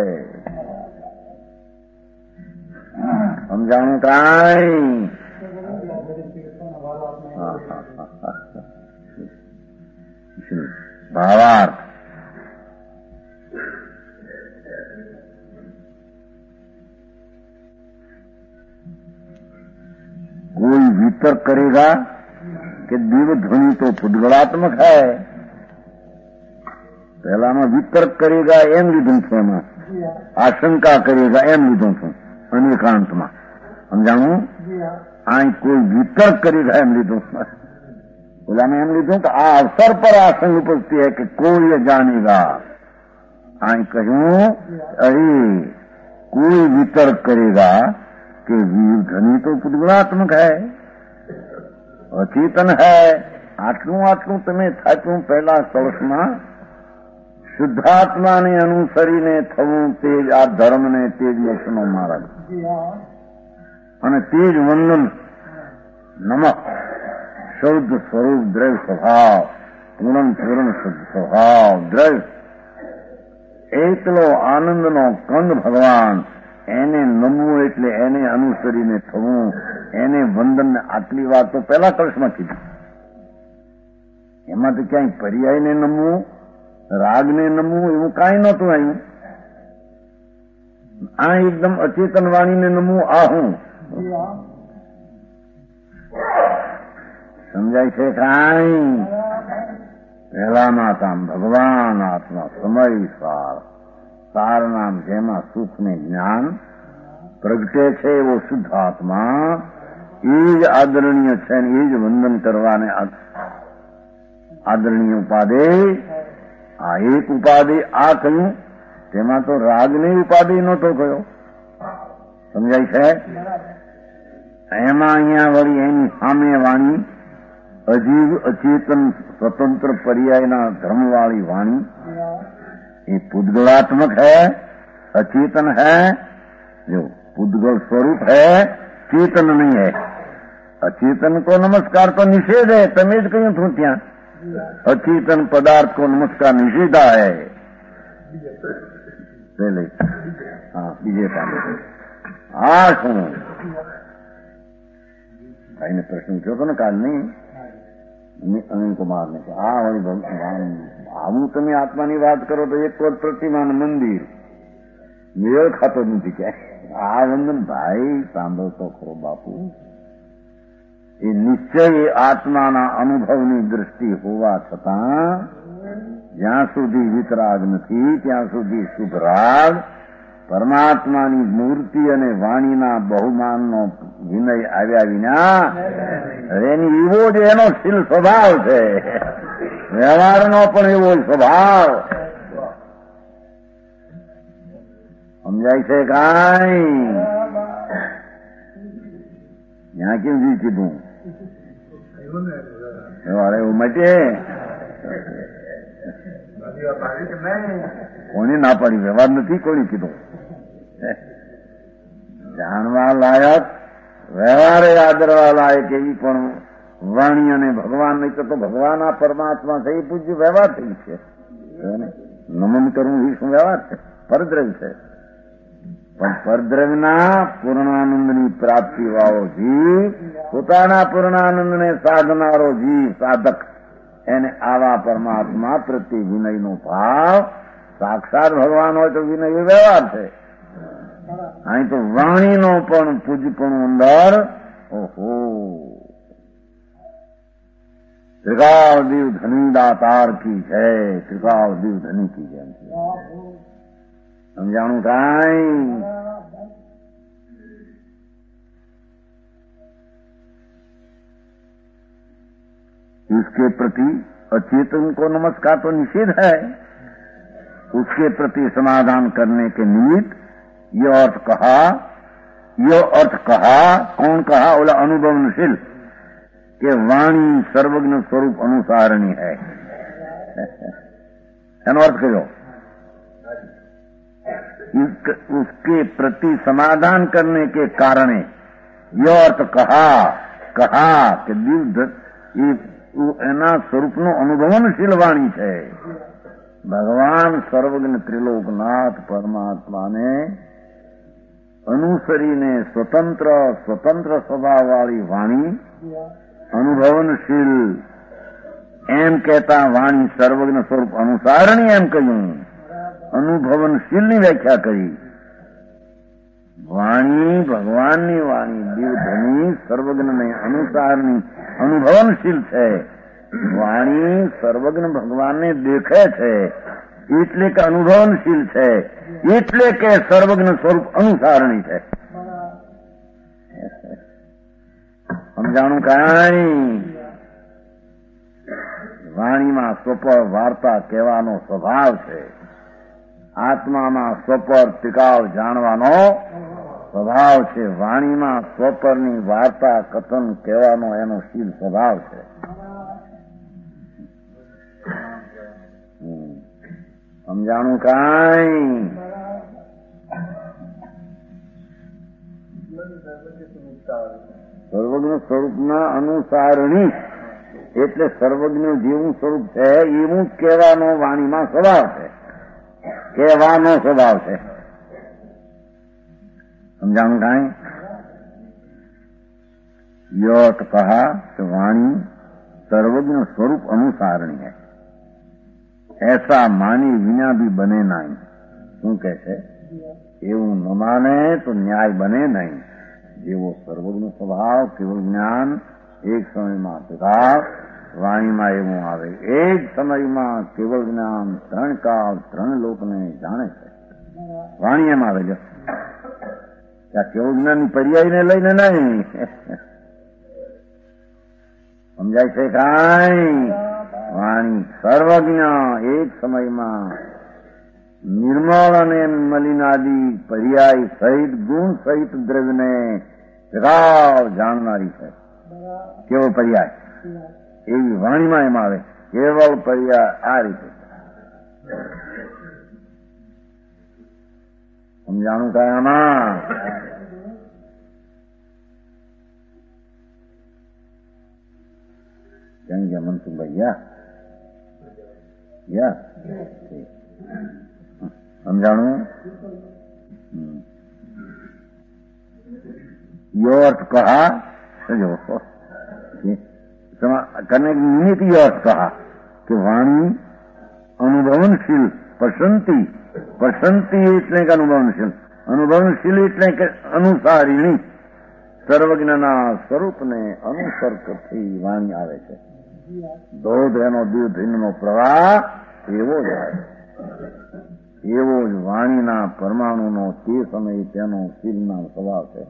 સમજાણું કાંઈ? ભાવાર્થ कोई वितर्क करेगा कि दिव्य ध्वनि तो पुद्गलात्मक है. पहलाમાં વિતર્ક કરેગા એમ લીધું છે એમાં આશંકા કરેગા એમ લીધું છું અનેકાંતમાં. સમજાણું? અહીં કોઈ વિતર્ક કરેગા એમ લીધું ઓલાને એમ લીધું કે આ અવસર પર આશંક ઉપજતી है कि कोई जानेगा. અહીં કહ્યું અરે કોઈ વિતર્ક કરેગા कि वीर धनी तो पुद्गलात्मक है अचेतन है. આટલું તમે થાક્યું પહેલા કળશમાં શુદ્ધાત્માને અનુસરીને થવું તે જ આ ધર્મને તે જ મોક્ષનો માર્ગ અને તે જ વંદન નમક શુદ્ધ સ્વરૂપ દ્રવ્ય સ્વભાવ પૂર્ણ શુદ્ધ સ્વભાવ દ્રવ્ય એકલો આનંદનો કંદ ભગવાન એને નમવું એટલે એને અનુસરીને થવું એને વંદન. આટલી વાત તો પહેલા કળશમાં કીધી. એમાં તો ક્યાંય પર્યાયને નમવું રાગને નમવું એવું કાંઈ નહોતું આવ્યું. આ એકદમ અચેતન વાણીને નમવું આ હું સમજાય છે કાંઈ? પહેલામાં તામ ભગવાન આત્મા સમય સાર, સાર નામ જેમાં સુખ ને જ્ઞાન પ્રગટે છે એવો શુદ્ધ આત્મા એ જ આદરણીય છે ને એ જ વંદન કરવાને આદરણીય ઉપાધિ. આ એક ઉપાધિ આ કહ્યું, તેમાં તો રાગની ઉપાધિ નહોતો કયો. સમજાય છે? એમાં અહીંયા વળી એની સામે વાણી અજીવ અચેતન સ્વતંત્ર પર્યાયના ધર્મવાળી વાણી ये पुद्गलात्मक है, अचेतन है. जो पुद्गल स्वरूप है, चेतन नहीं है. अचेतन को नमस्कार तो निषेध है. तमें ज कहूं थू त्या अचेतन पदार्थ को नमस्कार निषेधा है. पहले हाँ बीजे पाने आ शू भाई ने प्रश्न क्यों तो ना काल नहीं अनिल कुमार ने कहा आ वही भगवान આવું તમે આત્માની વાત કરો તો એક કોટ પ્રતિમાન મંદિર મેળ ખાતો નથી ક્યાંય. આ વંદન ભાઈ સાંભળતો ખરો બાપુ. એ નિશ્ચય આત્માના અનુભવની દૃષ્ટિ હોવા છતાં જ્યાં સુધી વિતરાગ નથી ત્યાં સુધી શુભ રાગ પરમાત્માની મૂર્તિ અને વાણીના બહુમાનનો વિનય આવ્યા વિના એની એવો જ એનો શીલ સ્વભાવ છે. વ્યવહારનો પણ એવો સ્વભાવ. સમજાય છે કાંઈ? ત્યાં કેમ જી કીધું વ્યવહાર એવું મટે? કોની ના પાડી? વ્યવહાર નથી કોની કીધું? જાણવા લાયક વ્યવહારે આદરવા લાયક એવી પણ વાણી અને ભગવાન નહીં તો ભગવાન આ પરમાત્મા છે એ પૂજ્ય વ્યવહાર થઈ છે. નમન કરવું એ શું વ્યવહાર છે? પરદ્રવ્ય છે. પણ પરદ્રવ્યના પૂર્ણાનંદની પ્રાપ્તિ વાળો જીવ, પોતાના પૂર્ણાનંદને સાધનારો જીવ સાધક, એને આવા પરમાત્મા પ્રત્યે વિનયનો ભાવ. સાક્ષાત ભગવાન હોય તો વિનય એ વ્યવહાર છે. અહીં તો વાણીનો પણ પૂજપણું અંદર. ઓહો! ત્રિકાળ દેવ ધની દાતાર કી જય, ત્રિકાળ દેવ ધની કી જય. સમજાણું કાંઈ? इसके प्रति अचेतन को नमस्कार तो निषेध है. उसके प्रति समाधान करने के निमित्त ये अर्थ कहा. कौन कहा? बोला अनुभवनशील કે વાણી સર્વજ્ઞ સ્વરૂપ અનુસારણી હૈ. એનો અર્થ કર્યો उसके प्रति समाधान करने के कारण यह अर्थ कहा કે દિવ્ય એના સ્વરૂપનો અનુભવનશીલ વાણી છે. ભગવાન સર્વજ્ઞ ત્રિલોકનાથ પરમાત્માને અનુસરીને સ્વતંત્ર સ્વભાવવાળી વાણી અનુભવનશીલ એમ કહેતા વાણી સર્વજ્ઞ સ્વરૂપ અનુસારણી એમ કહ્યું. અનુભવનશીલની વ્યાખ્યા કરી. વાણી ભગવાનની વાણી દિવ્યધની સર્વજ્ઞને અનુસારની અનુભવનશીલ છે. વાણી સર્વજ્ઞ ભગવાનને દેખે છે એટલે કે અનુભવનશીલ છે, એટલે કે સર્વજ્ઞ સ્વરૂપ અનુસારણી છે. સમજાણું કાંઈ? વાણીમાં સ્વપર વાર્તા કહેવાનો સ્વભાવ છે. આત્મામાં સ્વપર ત્રિકાળ જાણવાનો સ્વભાવ છે. વાણીમાં સ્વપરની વાર્તા કથન કહેવાનો એનો શીલ સ્વભાવ છે. સમજાણું કાંઈ? સર્વજ્ઞ સ્વરૂપના અનુસારણી એટલે સર્વજ્ઞ જેવું સ્વરૂપ છે એવું જ કહેવાનો વાણીમાં સ્વભાવ છે. કહેવાનો સ્વભાવ છે. સમજાણું કાંઈ? યત કહા કે વાણી સર્વજ્ઞ સ્વરૂપ અનુસારણી है. ऐसा मानी विना भी बने नहीं. શું કહે છે? એવું ન માને તો ન્યાય બને નહીં. જેવો સર્વજ્ઞ સ્વભાવ કેવળ જ્ઞાન એક સમયમાં ત્રિકાળ વાણીમાં એવું આવે. એ જ સમયમાં કેવળ જ્ઞાન 3 કાળ 3 લોકને જાણે છે. વાણી એમ આવે છે. ત્યાં કેવળ જ્ઞાનની પર્યાયને લઈને નહીં. સમજાય છે કાંઈ? વાણી સર્વજ્ઞ એક સમયમાં નિર્મળ અને મલિનાદી પર્યાય સહિત ગુણ સહિત દ્રવ્યને જગાવ જાણનારી છે. કેવળ પર્યાય એવી વાણીમાં એમ આવે. કેવળ પર્યાય આ રીતે સમજાણું કાંઈ આમાં? કેમ ગયા મનસુખભાઈ? યા સમજાણું? યો અર્થ કહા સમજો करने की निमित्त यह अर्थ कहा कि वाणी अनुभवनशील प्रसन्नती એટલે કે અનુભવનશીલ એટલે કે અનુસારીણી સર્વજ્ઞના સ્વરૂપને અનુસર કરતી વાણી આવે છે. દોધ એનો દૂધનો પ્રવાહ એવો જ આવે. એવો જ વાણીના પરમાણુનો તે સમયે તેનો શીલના સ્વભાવ છે.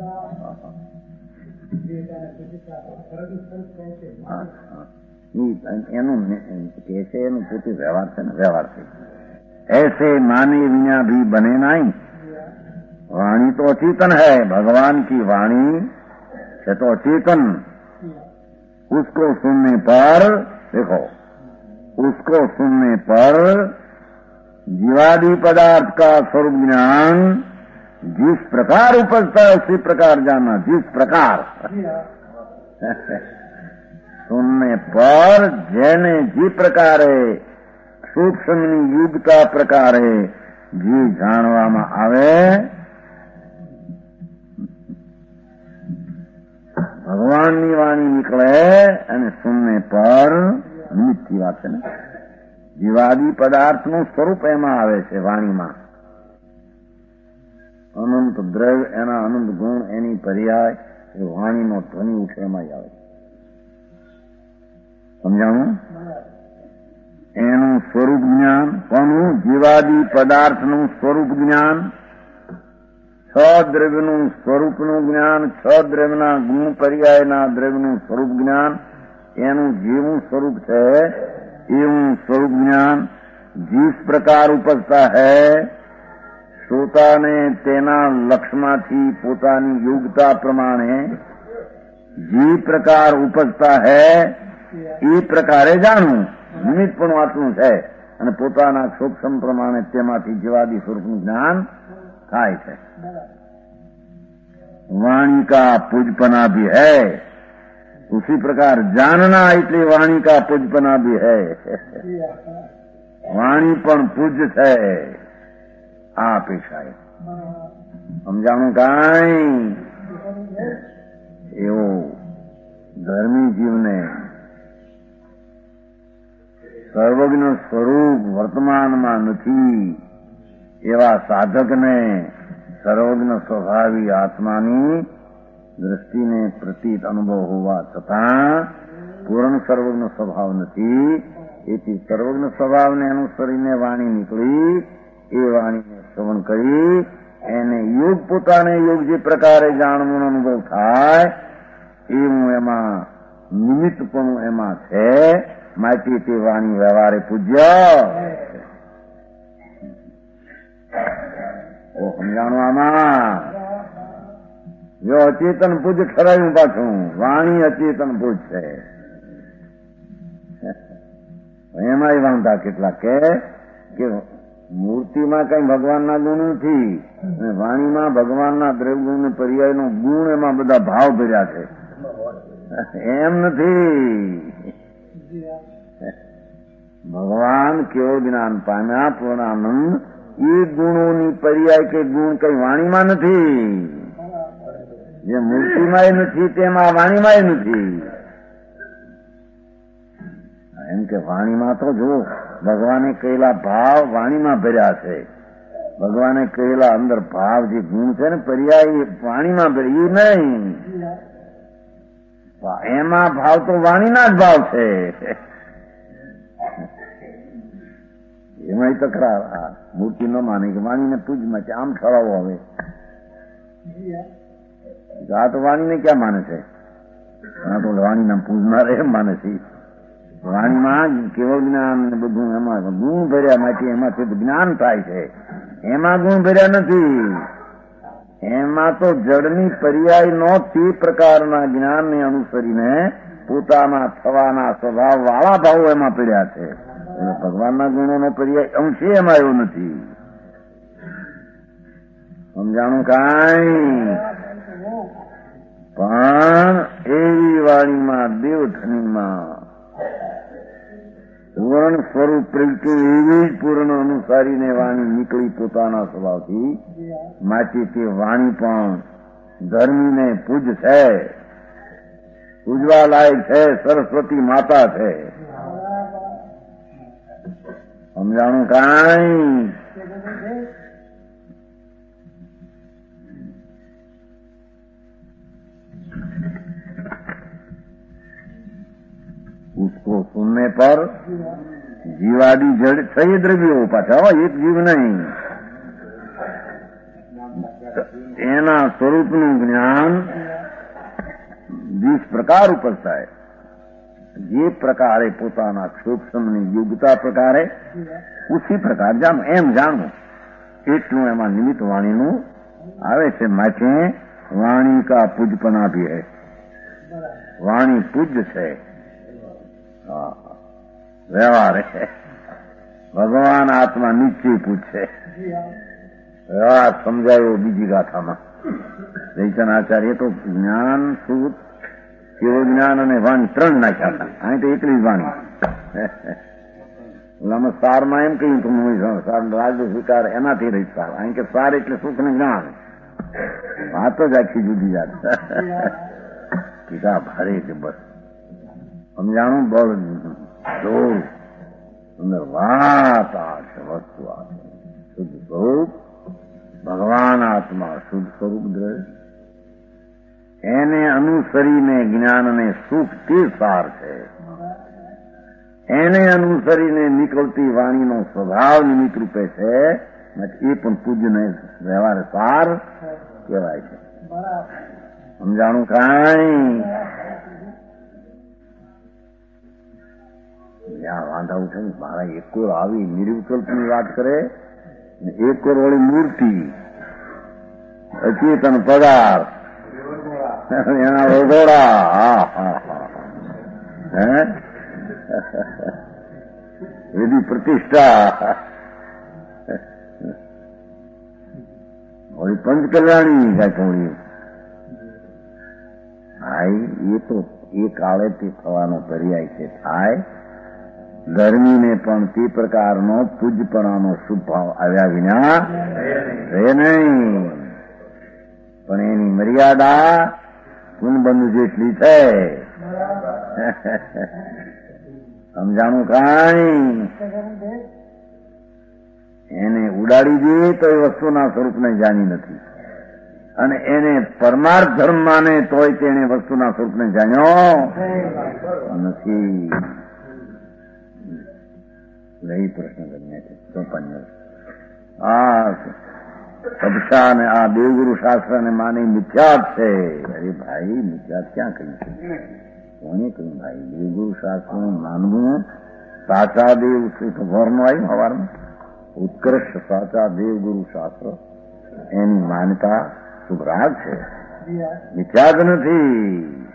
એનું કે છે એનું પોતે વ્યવહાર છે ને વ્યવહારથી ऐसे माने बिना भी बने नहीं. वाणी तो अचेतन है. भगवान की वाणी है तो अचेतन. उसको सुनने पर देखो उसको सुनने पर जीवादि पदार्थ का स्वरूप ज्ञान जिस प्रकार उपजता है उसी प्रकार जानना. जिस प्रकार सुनने पर જેને જે પ્રકારે સૂક્ષ્મની યુગતા પ્રકારે જે જાણવામાં આવે ભગવાનની વાણી નીકળે અને સુનને પર નિમિત્તની વાત છે ને. જીવાદી પદાર્થનું સ્વરૂપ એમાં આવે છે વાણીમાં. અનંત દ્રવ્ય એના અનંત ગુણ એની પર્યાય એ વાણીનો ધ્વનિ ઉઠે એમાં જ આવે. સમજાણું? એનું સ્વરૂપ જ્ઞાન કોનું? જીવાદી પદાર્થનું સ્વરૂપ જ્ઞાન, 6 દ્રવ્યનું સ્વરૂપનું જ્ઞાન, 6 દ્રવ્યના ગુણ પર્યાયના દ્રવ્યનું સ્વરૂપ જ્ઞાન, એનું જેવું સ્વરૂપ છે એવું સ્વરૂપ જ્ઞાન जिस प्रकार उपजता है શ્રોતાને તેના લક્ષમાંથી પોતાની યોગ્યતા પ્રમાણે જે પ્રકાર ઉપજતા હૈ એ પ્રકારે જાણવું. નિમિત્ત પણ આટલું છે અને પોતાના સૂક્ષ્મ પ્રમાણે તેમાંથી જીવાદી સ્વરૂપનું જ્ઞાન થાય છે. वाणी का पूजपना भी है. उसी प्रकार जानना એટલે वाणी का पूजपना भी है. वाणी પણ પૂજ્ય છે. આ અપેક્ષા છે. સમજાણું કાંઈ? એવો ધર્મી જીવને સર્વજ્ઞ સ્વરૂપ વર્તમાનમાં નથી એવા સાધકને સર્વજ્ઞ સ્વભાવી આત્માની દ્રષ્ટિને પ્રતીત અનુભવ હોવા છતાં પૂર્ણ સર્વજ્ઞ સ્વભાવ નથી. એથી સર્વજ્ઞ સ્વભાવને અનુસરીને વાણી નીકળી. એ વાણીને શ્રવણ કરી એને યોગ પોતાને યોગ જે પ્રકારે જાણવાનો અનુભવ થાય એવું એમાં નિમિત્તપણું એમાં છે. માટે તે વાણી વ્યવહારે પૂજ્ય. સમજાણું આમાં? જો અચેતન પૂજ ઠરાયું પાછું. વાણી અચેતન પૂજ છે. એમાંય વાંધા કેટલા કે મૂર્તિમાં કઈ ભગવાનના ગુણ નથી અને વાણીમાં ભગવાનના દ્રવ્યગુણ ને પર્યાયનો ગુણ એમાં બધા ભાવ ભર્યા છે. એમ નથી. ભગવાન કેવળ જ્ઞાન પામ્યા પૂર્ણાનંદ એ ગુણોની પર્યાય કે ગુણ કઈ વાણીમાં નથી. જે મૂર્તિમાં નથી તેમાં વાણીમાં નથી. એમ કે વાણીમાં તો જો ભગવાને કહેલા ભાવ વાણીમાં ભર્યા છે. ભગવાને કહેલા અંદર ભાવ જે ગુણ છે ને પર્યાય વાણીમાં ભર્યું નહીં. એમાં ભાવ તો વાણીના જ ભાવ છે. એમાં તકરાર. મૂર્તિ ન માને કે વાણીને પૂજમાં છે, આમ ઠરાવો. હવે આ તો વાણીને ક્યાં માને છે? આ તો વાણીના પૂજનાર એમ માને છે. વાણીમાં કેવળ જ્ઞાન ને બધું એમાં ગુણ ભર્યા માટે એમાંથી જ્ઞાન થાય છે. એમાં ગુણ ભર્યા નથી. એમાં તો જડની પર્યાય નો તે પ્રકારના જ્ઞાનને અનુસરીને પોતાના થવાના સ્વભાવ વાળા ભાવો એમાં પડ્યા છે. ભગવાનના ગુણોનો પર્યાય અંશે એમાં એવું નથી. સમજાણું કાંઈ? પણ એવી વાણીમાં દેવધનીમાં વર્ણ સ્વરૂપ પ્રગટે એવી જ પૂર્ણ અનુસારીને વાણી નીકળી પોતાના સ્વભાવથી. માટે તે વાણી પણ ધર્મીને પૂજ છે, પૂજવા લાયક છે, સરસ્વતી માતા છે. સમજાણું કાંઈ? उसको सुनने पर जीवादि जड़ छह द्रव्यो पाछा, एक जीव नहीं. એના સ્વરૂપનું જ્ઞાન 20 પ્રકાર ઉપર થાય. જે પ્રકારે પોતાના સૂક્ષ્મની યોગ્યતા પ્રકારે ઉસી પ્રકાર જાણવું, એમ જાણવું, એટલું એમાં નિમિત્ત વાણીનું આવે છે. માટે વાણી કા પૂજપના ભી હૈ. વાણી પૂજ્ય છે. વ્યવહાર है. ભગવાન આત્મા નીચે પૂછે. વ્યવહાર સમજાયો બીજી ગાથામાં. જયચંદ્રાચાર્ય તો જ્ઞાન સૂત, કેવળ જ્ઞાન અને વાણી 3 નાખ્યા હતા. અહીં તો એકલી જ વાણી. ઓલામાં સારમાં એમ કહ્યું તું રાજ સ્વીકાર એનાથી રહી સાર. અહીં કે સાર એટલે સુખ ને જ્ઞાન. વાત જ આખી જુદી જાત. કીધા ભારે કે બસ સમજાણું બળ જોર અંદર વાત આ છે. વસ્તુ આ છે શુદ્ધ સ્વરૂપ ભગવાન આત્મા, શુદ્ધ સ્વરૂપ દ્રવ્ય. એને અનુસરીને જ્ઞાન અને સુખ તે સાર છે. એને અનુસરીને નીકળતી વાણીનો સ્વભાવ નિમિત્ત રૂપે છે. એ પણ પૂજ્યને વ્યવહાર સાર કહેવાય છે. સમજાણું કાંઈ? ત્યાં વાંધા ઉઠે ને મારા એકોર આવી નિર્વિકલ્પની વાત કરે ને એકોર વળી મૂર્તિ અચેતન પગાર એના વગોડા. હા હા હા. હે એની પ્રતિષ્ઠા વળી પંચકલ્યાણી કાંઈ થોડી. હા એ તો એ કાળે તે થવાનો પર્યાય છે. થાય ધર્મીને પણ તે પ્રકારનો પૂજપણાનો શુભ ભાવ આવ્યા વિના રહે નહીં. પણ એની મર્યાદા પૂનબંધુ જેટલી છે. સમજાણું કાંઈ? એને ઉડાડી દે તો એ વસ્તુના સ્વરૂપને જાણી નથી, અને એને પરમાર્થ ધર્મ માને તોય તેને વસ્તુના સ્વરૂપને જાણ્યો નથી. यही प्रश्न करने थे. तो कक्षा ने आ देवगुरु शास्त्र ने मानी मिथ्यात છે. અરે ભાઈ મિથ્યાત ક્યાં કહ્યું? કોને કહ્યું ભાઈ? દેવગુરુ શાસ્ત્ર નું માનવું. સાચા દેવ ભરનું આવ્યું સવારમાં ઉત્કૃષ્ટ સાચા દેવગુરુ શાસ્ત્ર એની માન્યતા શુભરાગ છે. મિથ્યાત નથી.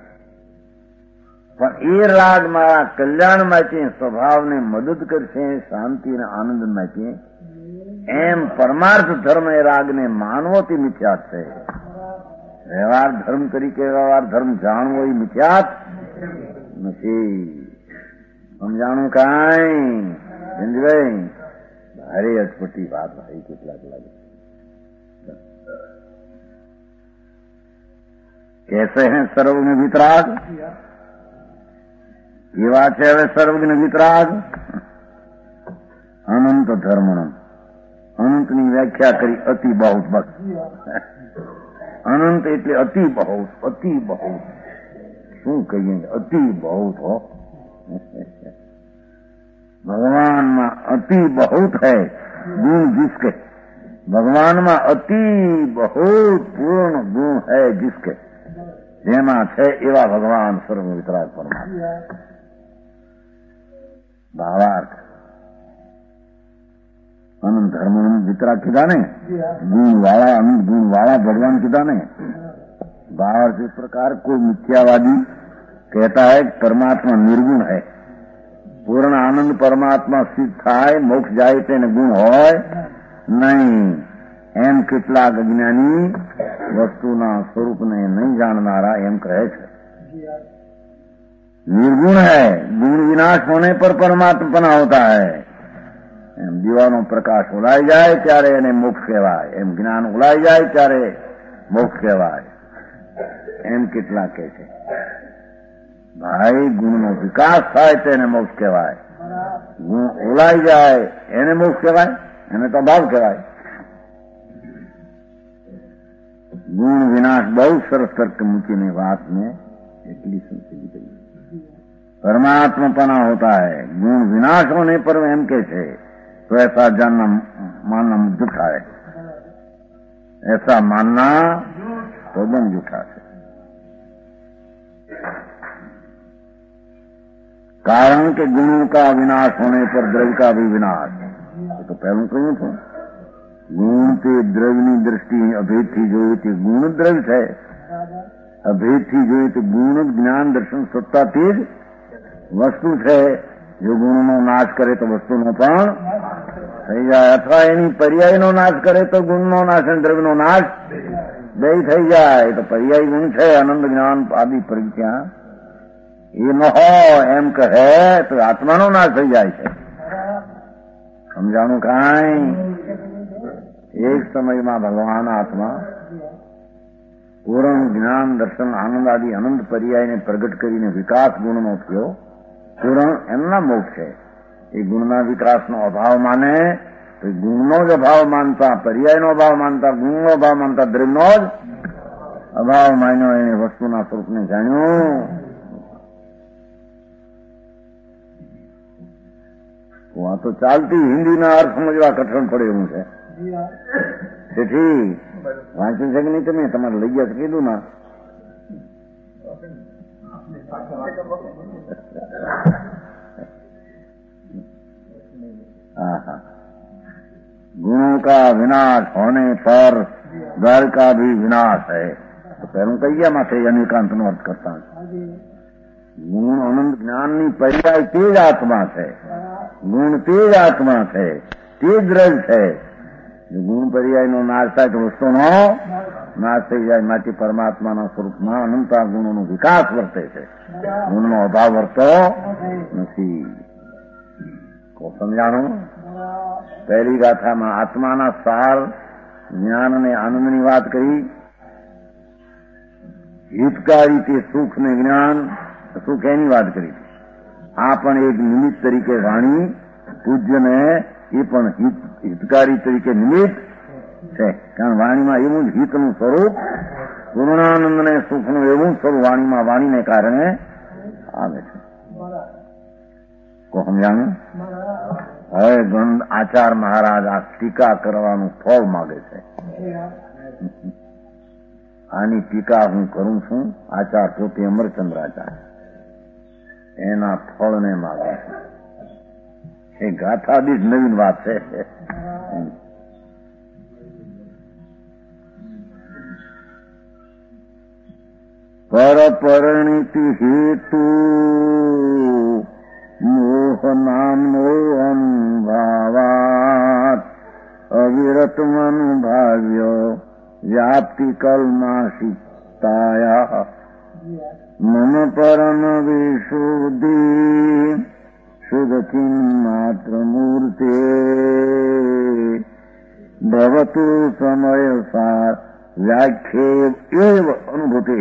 પણ એ રાગ મારા કલ્યાણ માટે, સ્વભાવને મદદ કરશે, શાંતિ અને આનંદ માટે, એમ પરમાર્થ ધર્મ એ રાગને માનવો તે મિથ્યાત છે. વ્યવહાર ધર્મ તરીકે વ્યવહાર ધર્મ જાણવો એ મિથ્યાત નથી. સમજાણું કાંઈ? સમજાય? ભારે અટપટી વાત ભાઈ. કેટલાક લાગે कैसे हैं सर्वज्ञ वितराग? એવા છે હવે સર્વજ્ઞ વિતરાગ. અનંત ધર્મણમ. અનંતની વ્યાખ્યા કરી અતિ બહુત. બસ અનંત એટલે અતિ બહુત. અતિ બહુત શું કહીએ, અતિ बहुत हो। भगवान में अति बहुत है गुण जिसके, भगवान में अति बहुत पूर्ण गुण है जिसके, जेमा छे एवा भगवान सर्व वितराग परमात्मा। भावार्थ अनंत धर्म वितराग कीधा ने, गुण वाला अनंत गुण वाला भगवान कीधा ने। भावार्थ इस प्रकार कोई मिथ्यावादी कहता है परमात्मा निर्गुण है, पूर्ण आनंद परमात्मा सिद्ध थाय मोक्ष जाए तेने गुण होय नहीं, एम કેટલાક અજ્ઞાની વસ્તુના સ્વરૂપને નહીં જાણનારા એમ કહે છે। निर्गुण है, गुण विनाश होने पर परमात्मा होता है। एम દીવાનો પ્રકાશ ઉલાઈ જાય ત્યારે એને મોક્ષ કહેવાય, એમ જ્ઞાન ઉલાઈ જાય ત્યારે મોક્ષ કહેવાય, એમ કેટલાક કહે છે। भाई गुणનો વિકાસ થાય તેને મોક્ષ કહેવાય, ગુણ ઓલાઈ જાય એને મોક્ષ કહેવાય, એને તો અભાવ કહેવાય। गुण विनाश बहुत सरस तर्क મૂકીને વાતને એટલી સંકેતી કરી। परमात्मा होता है, गुण विनाश होने पर एम के छे तो ऐसा जानना मानना झूठा है, ऐसा मानना तोदन झूठा है। कारण के गुणों का विनाश होने पर द्रव्य का भी विनाश, तो पहलू कहूं था गुण के द्रव्य ની दृष्टि अभेद थी जो गुण द्रव्य है, अभेद थी जो गुण ज्ञान दर्शन सत्ता तेज वस्तु है। जो गुण नो नाश करे तो वस्तु नो पण થઈ જાય, અથવા એની પર્યાય નો નાશ કરે તો ગુણ નો નાશ અને દ્રવ્ય નો નાશ બે થઈ જાય। તો પર્યાય ગુણ છે આનંદ જ્ઞાન આદિ પ્રજ્ઞા, એ ન હોય એમ કહે તો આત્માનો નાશ થઈ જાય છે। સમજાણું કાંઈ? એક સમયમાં ભગવાન આત્મા પૂર્ણ જ્ઞાન દર્શન આનંદ આદિ અનંત પર્યાયને પ્રગટ કરીને વિકાસ ગુણનો થયો, પૂર્ણ એમના મોક્ષ છે। એ ગુણના વિકાસનો અભાવ માને તો ગુણનો જ અભાવ માનતા, પર્યાયનો અભાવ માનતા, ગુણનો અભાવ માનતા, દ્રવ્યનો જ અભાવ માન્યો, એને વસ્તુના સ્વરૂપને જાણ્યું। આ તો ચાલતી હિન્દીના અર્થ સમજવા કઠણ પડે એવું છે। તેથી વાંચ્યું છે કે નહીં તમે? તમારે લઈ ગયા કીધું ના? गुणों का विनाश होने पर घर का भी विनाश है। तो पहलू कही माथे अनेकांत नो अर्थ करता हूं। गुण अनंत ज्ञान नी पर्याय तेज आत्मा है, गुण तेज आत्मा है, तेज द्रव्य है। जो गुण पर्याय नो नाश થાય તો વસ્તુનો નાશ થઈ જાય। માટે પરમાત્માના સ્વરૂપમાં અનંતા ગુણોનો વિકાસ વર્તે છે, ગુણનો અભાવ વર્તો નથી। સમજાણું? પહેલી ગાથામાં આત્માના સાર જ્ઞાન અને આનંદની વાત કરી, હિતકારી તે સુખ ને જ્ઞાન સુખ એની વાત કરી। આ પણ એક નિમિત્ત તરીકે વાણી પૂજ્યને એ પણ હિતકારી તરીકે નિમિત્ત છે, કારણ વાણીમાં એવું જ હિતનું સ્વરૂપ, પૂર્ણાનંદ ને સુખનું એવું સ્વરૂપ વાણીમાં વાણીને કારણે આવે છે। સમજાણું? હવે ગંધ આચાર મહારાજ આ ટીકા કરવાનું ફળ માગે છે। આની ટીકા હું કરું છું, આચાર પોતે અમરચંદ્રાચાર્ય એના ફળને માગે છે। એ ગાથા બી નવીન વાત છે। પર પરિણીતિ હેતુ मोह नामो अनुभावात् अविरत अनुभाव्य व्याप्ति कल्माशिताया मम परम विशुद्धि शुद्ध चिन्मात्र मूर्ते भवतु समय सार व्याख्ये एव अनुभूते।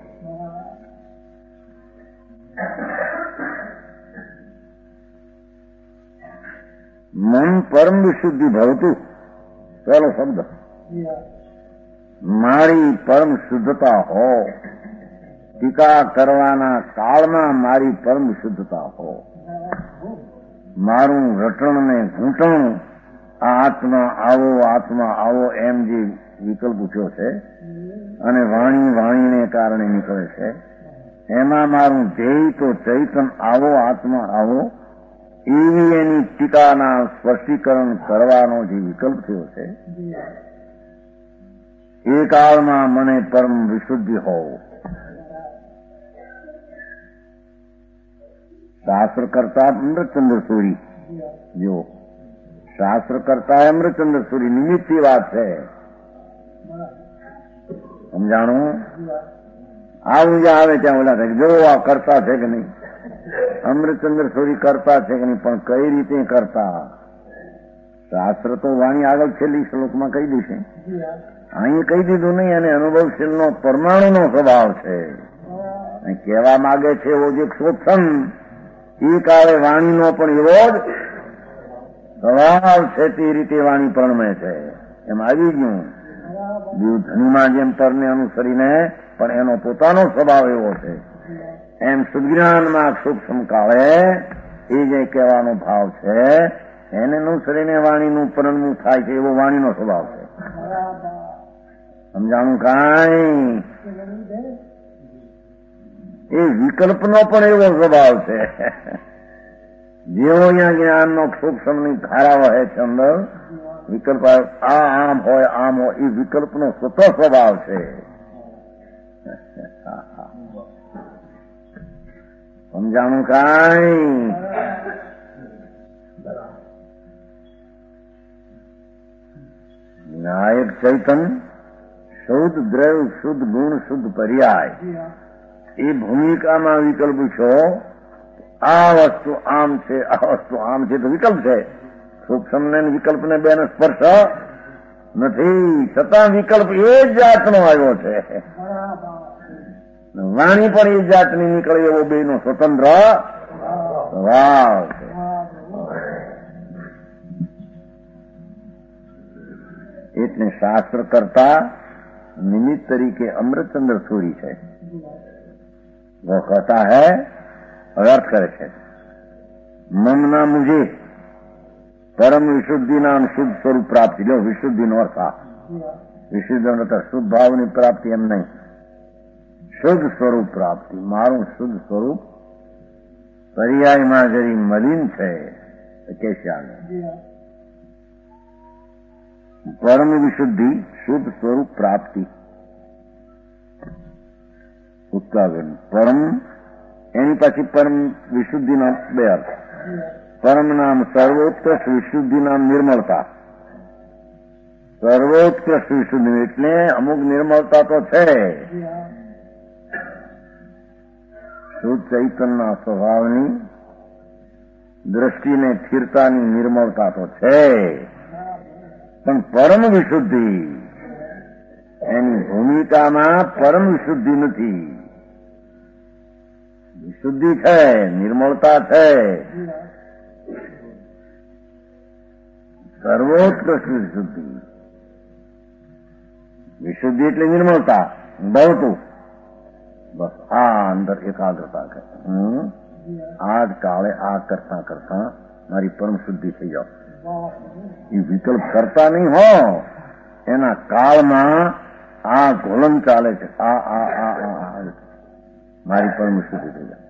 मन परम विशुद्धि भवतु, पहलो शब्द मारी परम शुद्धता हो, ટીકા કરવાના કાળમાં મારી પરમ શુદ્ધતા હો. મારું રટણ ને ઘૂંટણ આ આત્મા આવો એમ જે વિકલ્પ ઉઠ્યો છે અને વાણીને કારણે નીકળે છે, એમાં મારું ધ્યેય તો ચૈતન આવો આત્મા આવો એવી એની ટીકાના સ્પષ્ટીકરણ કરવાનો જે વિકલ્પ થયો છે, એ કાળમાં મને પરમ વિશુદ્ધિ હોવ. શાસ્ત્ર કરતા અમૃતચંદ્ર સૂરી, જો શાસ્ત્ર કરતા અમૃતચંદ્ર સૂરી નિમિત્તની વાત છે. સમજાણું? આવું જ્યાં આવે ત્યાં ઓલા થાય જો આ કરતા છે કે નહીં, અમૃતચંદ્ર સૂરી કરતા છે કે નહીં, પણ કઈ રીતે કરતા? શાસ્ત્ર તો વાણી આગળ છેલ્લી શ્લોકમાં કહી દેશે, અહીં કહી દીધું નહીં. અને અનુભવશીલનો પરમાણુનો સ્વભાવ છે. કહેવા માંગે છે એવો જે શોષણ એ કાળે વાણીનો પણ એવો જ સ્વભાવ છે, તે રીતે વાણી પ્રણમે છે. એમ આવી ગયું ધનીમાં જેમ તરને અનુસરીને પણ એનો પોતાનો સ્વભાવ એવો છે, એમ સુજ્ઞાનમાં સૂક્ષ્મ કાળે એ જે કહેવાનો ભાવ છે એને અનુસરીને વાણીનું પરણવું થાય છે, એવો વાણીનો સ્વભાવ છે. સમજાણું? કાંઈ એ વિકલ્પનો પણ એવો સ્વભાવ છે. જેવો અહીંયા જ્ઞાનનો સૂક્ષ્મની ધારા વહે છે અંદર, વિકલ્પ આમ હોય એ વિકલ્પનો સ્વતઃ સ્વભાવ છે. સમજાણું? કાંઈ વિનાયક ચૈતન શુદ્ધ દ્રવ્ય શુદ્ધ ગુણ શુદ્ધ પર્યાય એ ભૂમિકામાં વિકલ્પ છો. આ વસ્તુ આમ છે, આ વસ્તુ આમ છે તો વિકલ્પ છે. સૂક્ષ્મ ને વિકલ્પ ને બેનો સ્પર્શ નથી, છતાં વિકલ્પ એ જ જાતનો આવ્યો છે. વાણી પણ એ જાતની નીકળે એવો બેનો સ્વતંત્ર સ્વભાવ છે. એટલે શાસ્ત્ર કરતા નિમિત્ત તરીકે અમૃતચંદ્ર સૂરી છે. वो कहता है अर्थ करे છે મનના મુજે પરમ વિશુદ્ધિ નામ શુદ્ધ સ્વરૂપ પ્રાપ્તિ. લો વિશુદ્ધિ નો અર્થ આ વિશુદ્ધ શુદ્ધ ભાવની પ્રાપ્તિ એમ નહીં, શુદ્ધ સ્વરૂપ પ્રાપ્તિ. મારું શુદ્ધ સ્વરૂપ પર્યાયમાં જરી મલિન છે કેશ્યાને. પરમ વિશુદ્ધિ શુદ્ધ સ્વરૂપ પ્રાપ્તિ ઉત્કાગન. પરમ એની પાછી પરમ વિશુદ્ધિના બે અર્થ. પરમ નામ સર્વોત્કૃષ્ટ, વિશુદ્ધિ નામ નિર્મળતા. સર્વોત્કૃષ્ટ વિશુદ્ધિ એટલે અમુક નિર્મળતા તો છે, શુદ્ધ ચૈતનના સ્વભાવની દ્રષ્ટિને સ્થિરતાની નિર્મળતા તો છે, પણ પરમ વિશુદ્ધિ એની ભૂમિકામાં પરમ વિશુદ્ધિ નથી. વિશુદ્ધિ છે, નિર્મળતા છે, સર્વોત્કૃષ્ટ વિશુદ્ધિ. વિશુદ્ધિ એટલે નિર્મળતા બહુતું. બસ આ અંદર એકાગ્રતા કરે. આ જ કાળે આ કરતા કરતા મારી પરમ શુદ્ધિ થઈ જાવ. એ વિકલ્પ કરતા નહીં હો, એના કાળમાં આ ઘોલન ચાલે છે. મારી પરમ શુદ્ધિ થઈ જાય.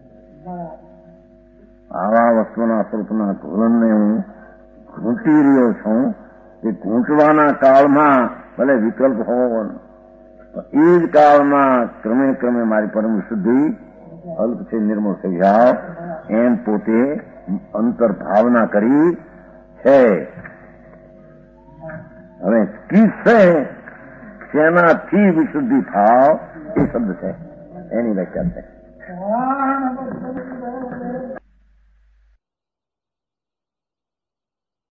આવા વસ્તુના સ્વરૂપના ઘોલનને હું ઘૂંટી રહ્યો છું. એ ઘૂંટવાના કાળમાં ભલે વિકલ્પ હોવો, એ જ કાળમાં ક્રમે ક્રમે મારી પરમ શુદ્ધિ અલ્પ છે, નિર્મળ થઈ જાવ એમ પોતે અંતર્ભાવના કરી છે. હવે કિસસે શેનાથી વિશુદ્ધિ થાવ એ શબ્દ છે, એની વ્યાખ્યા છે.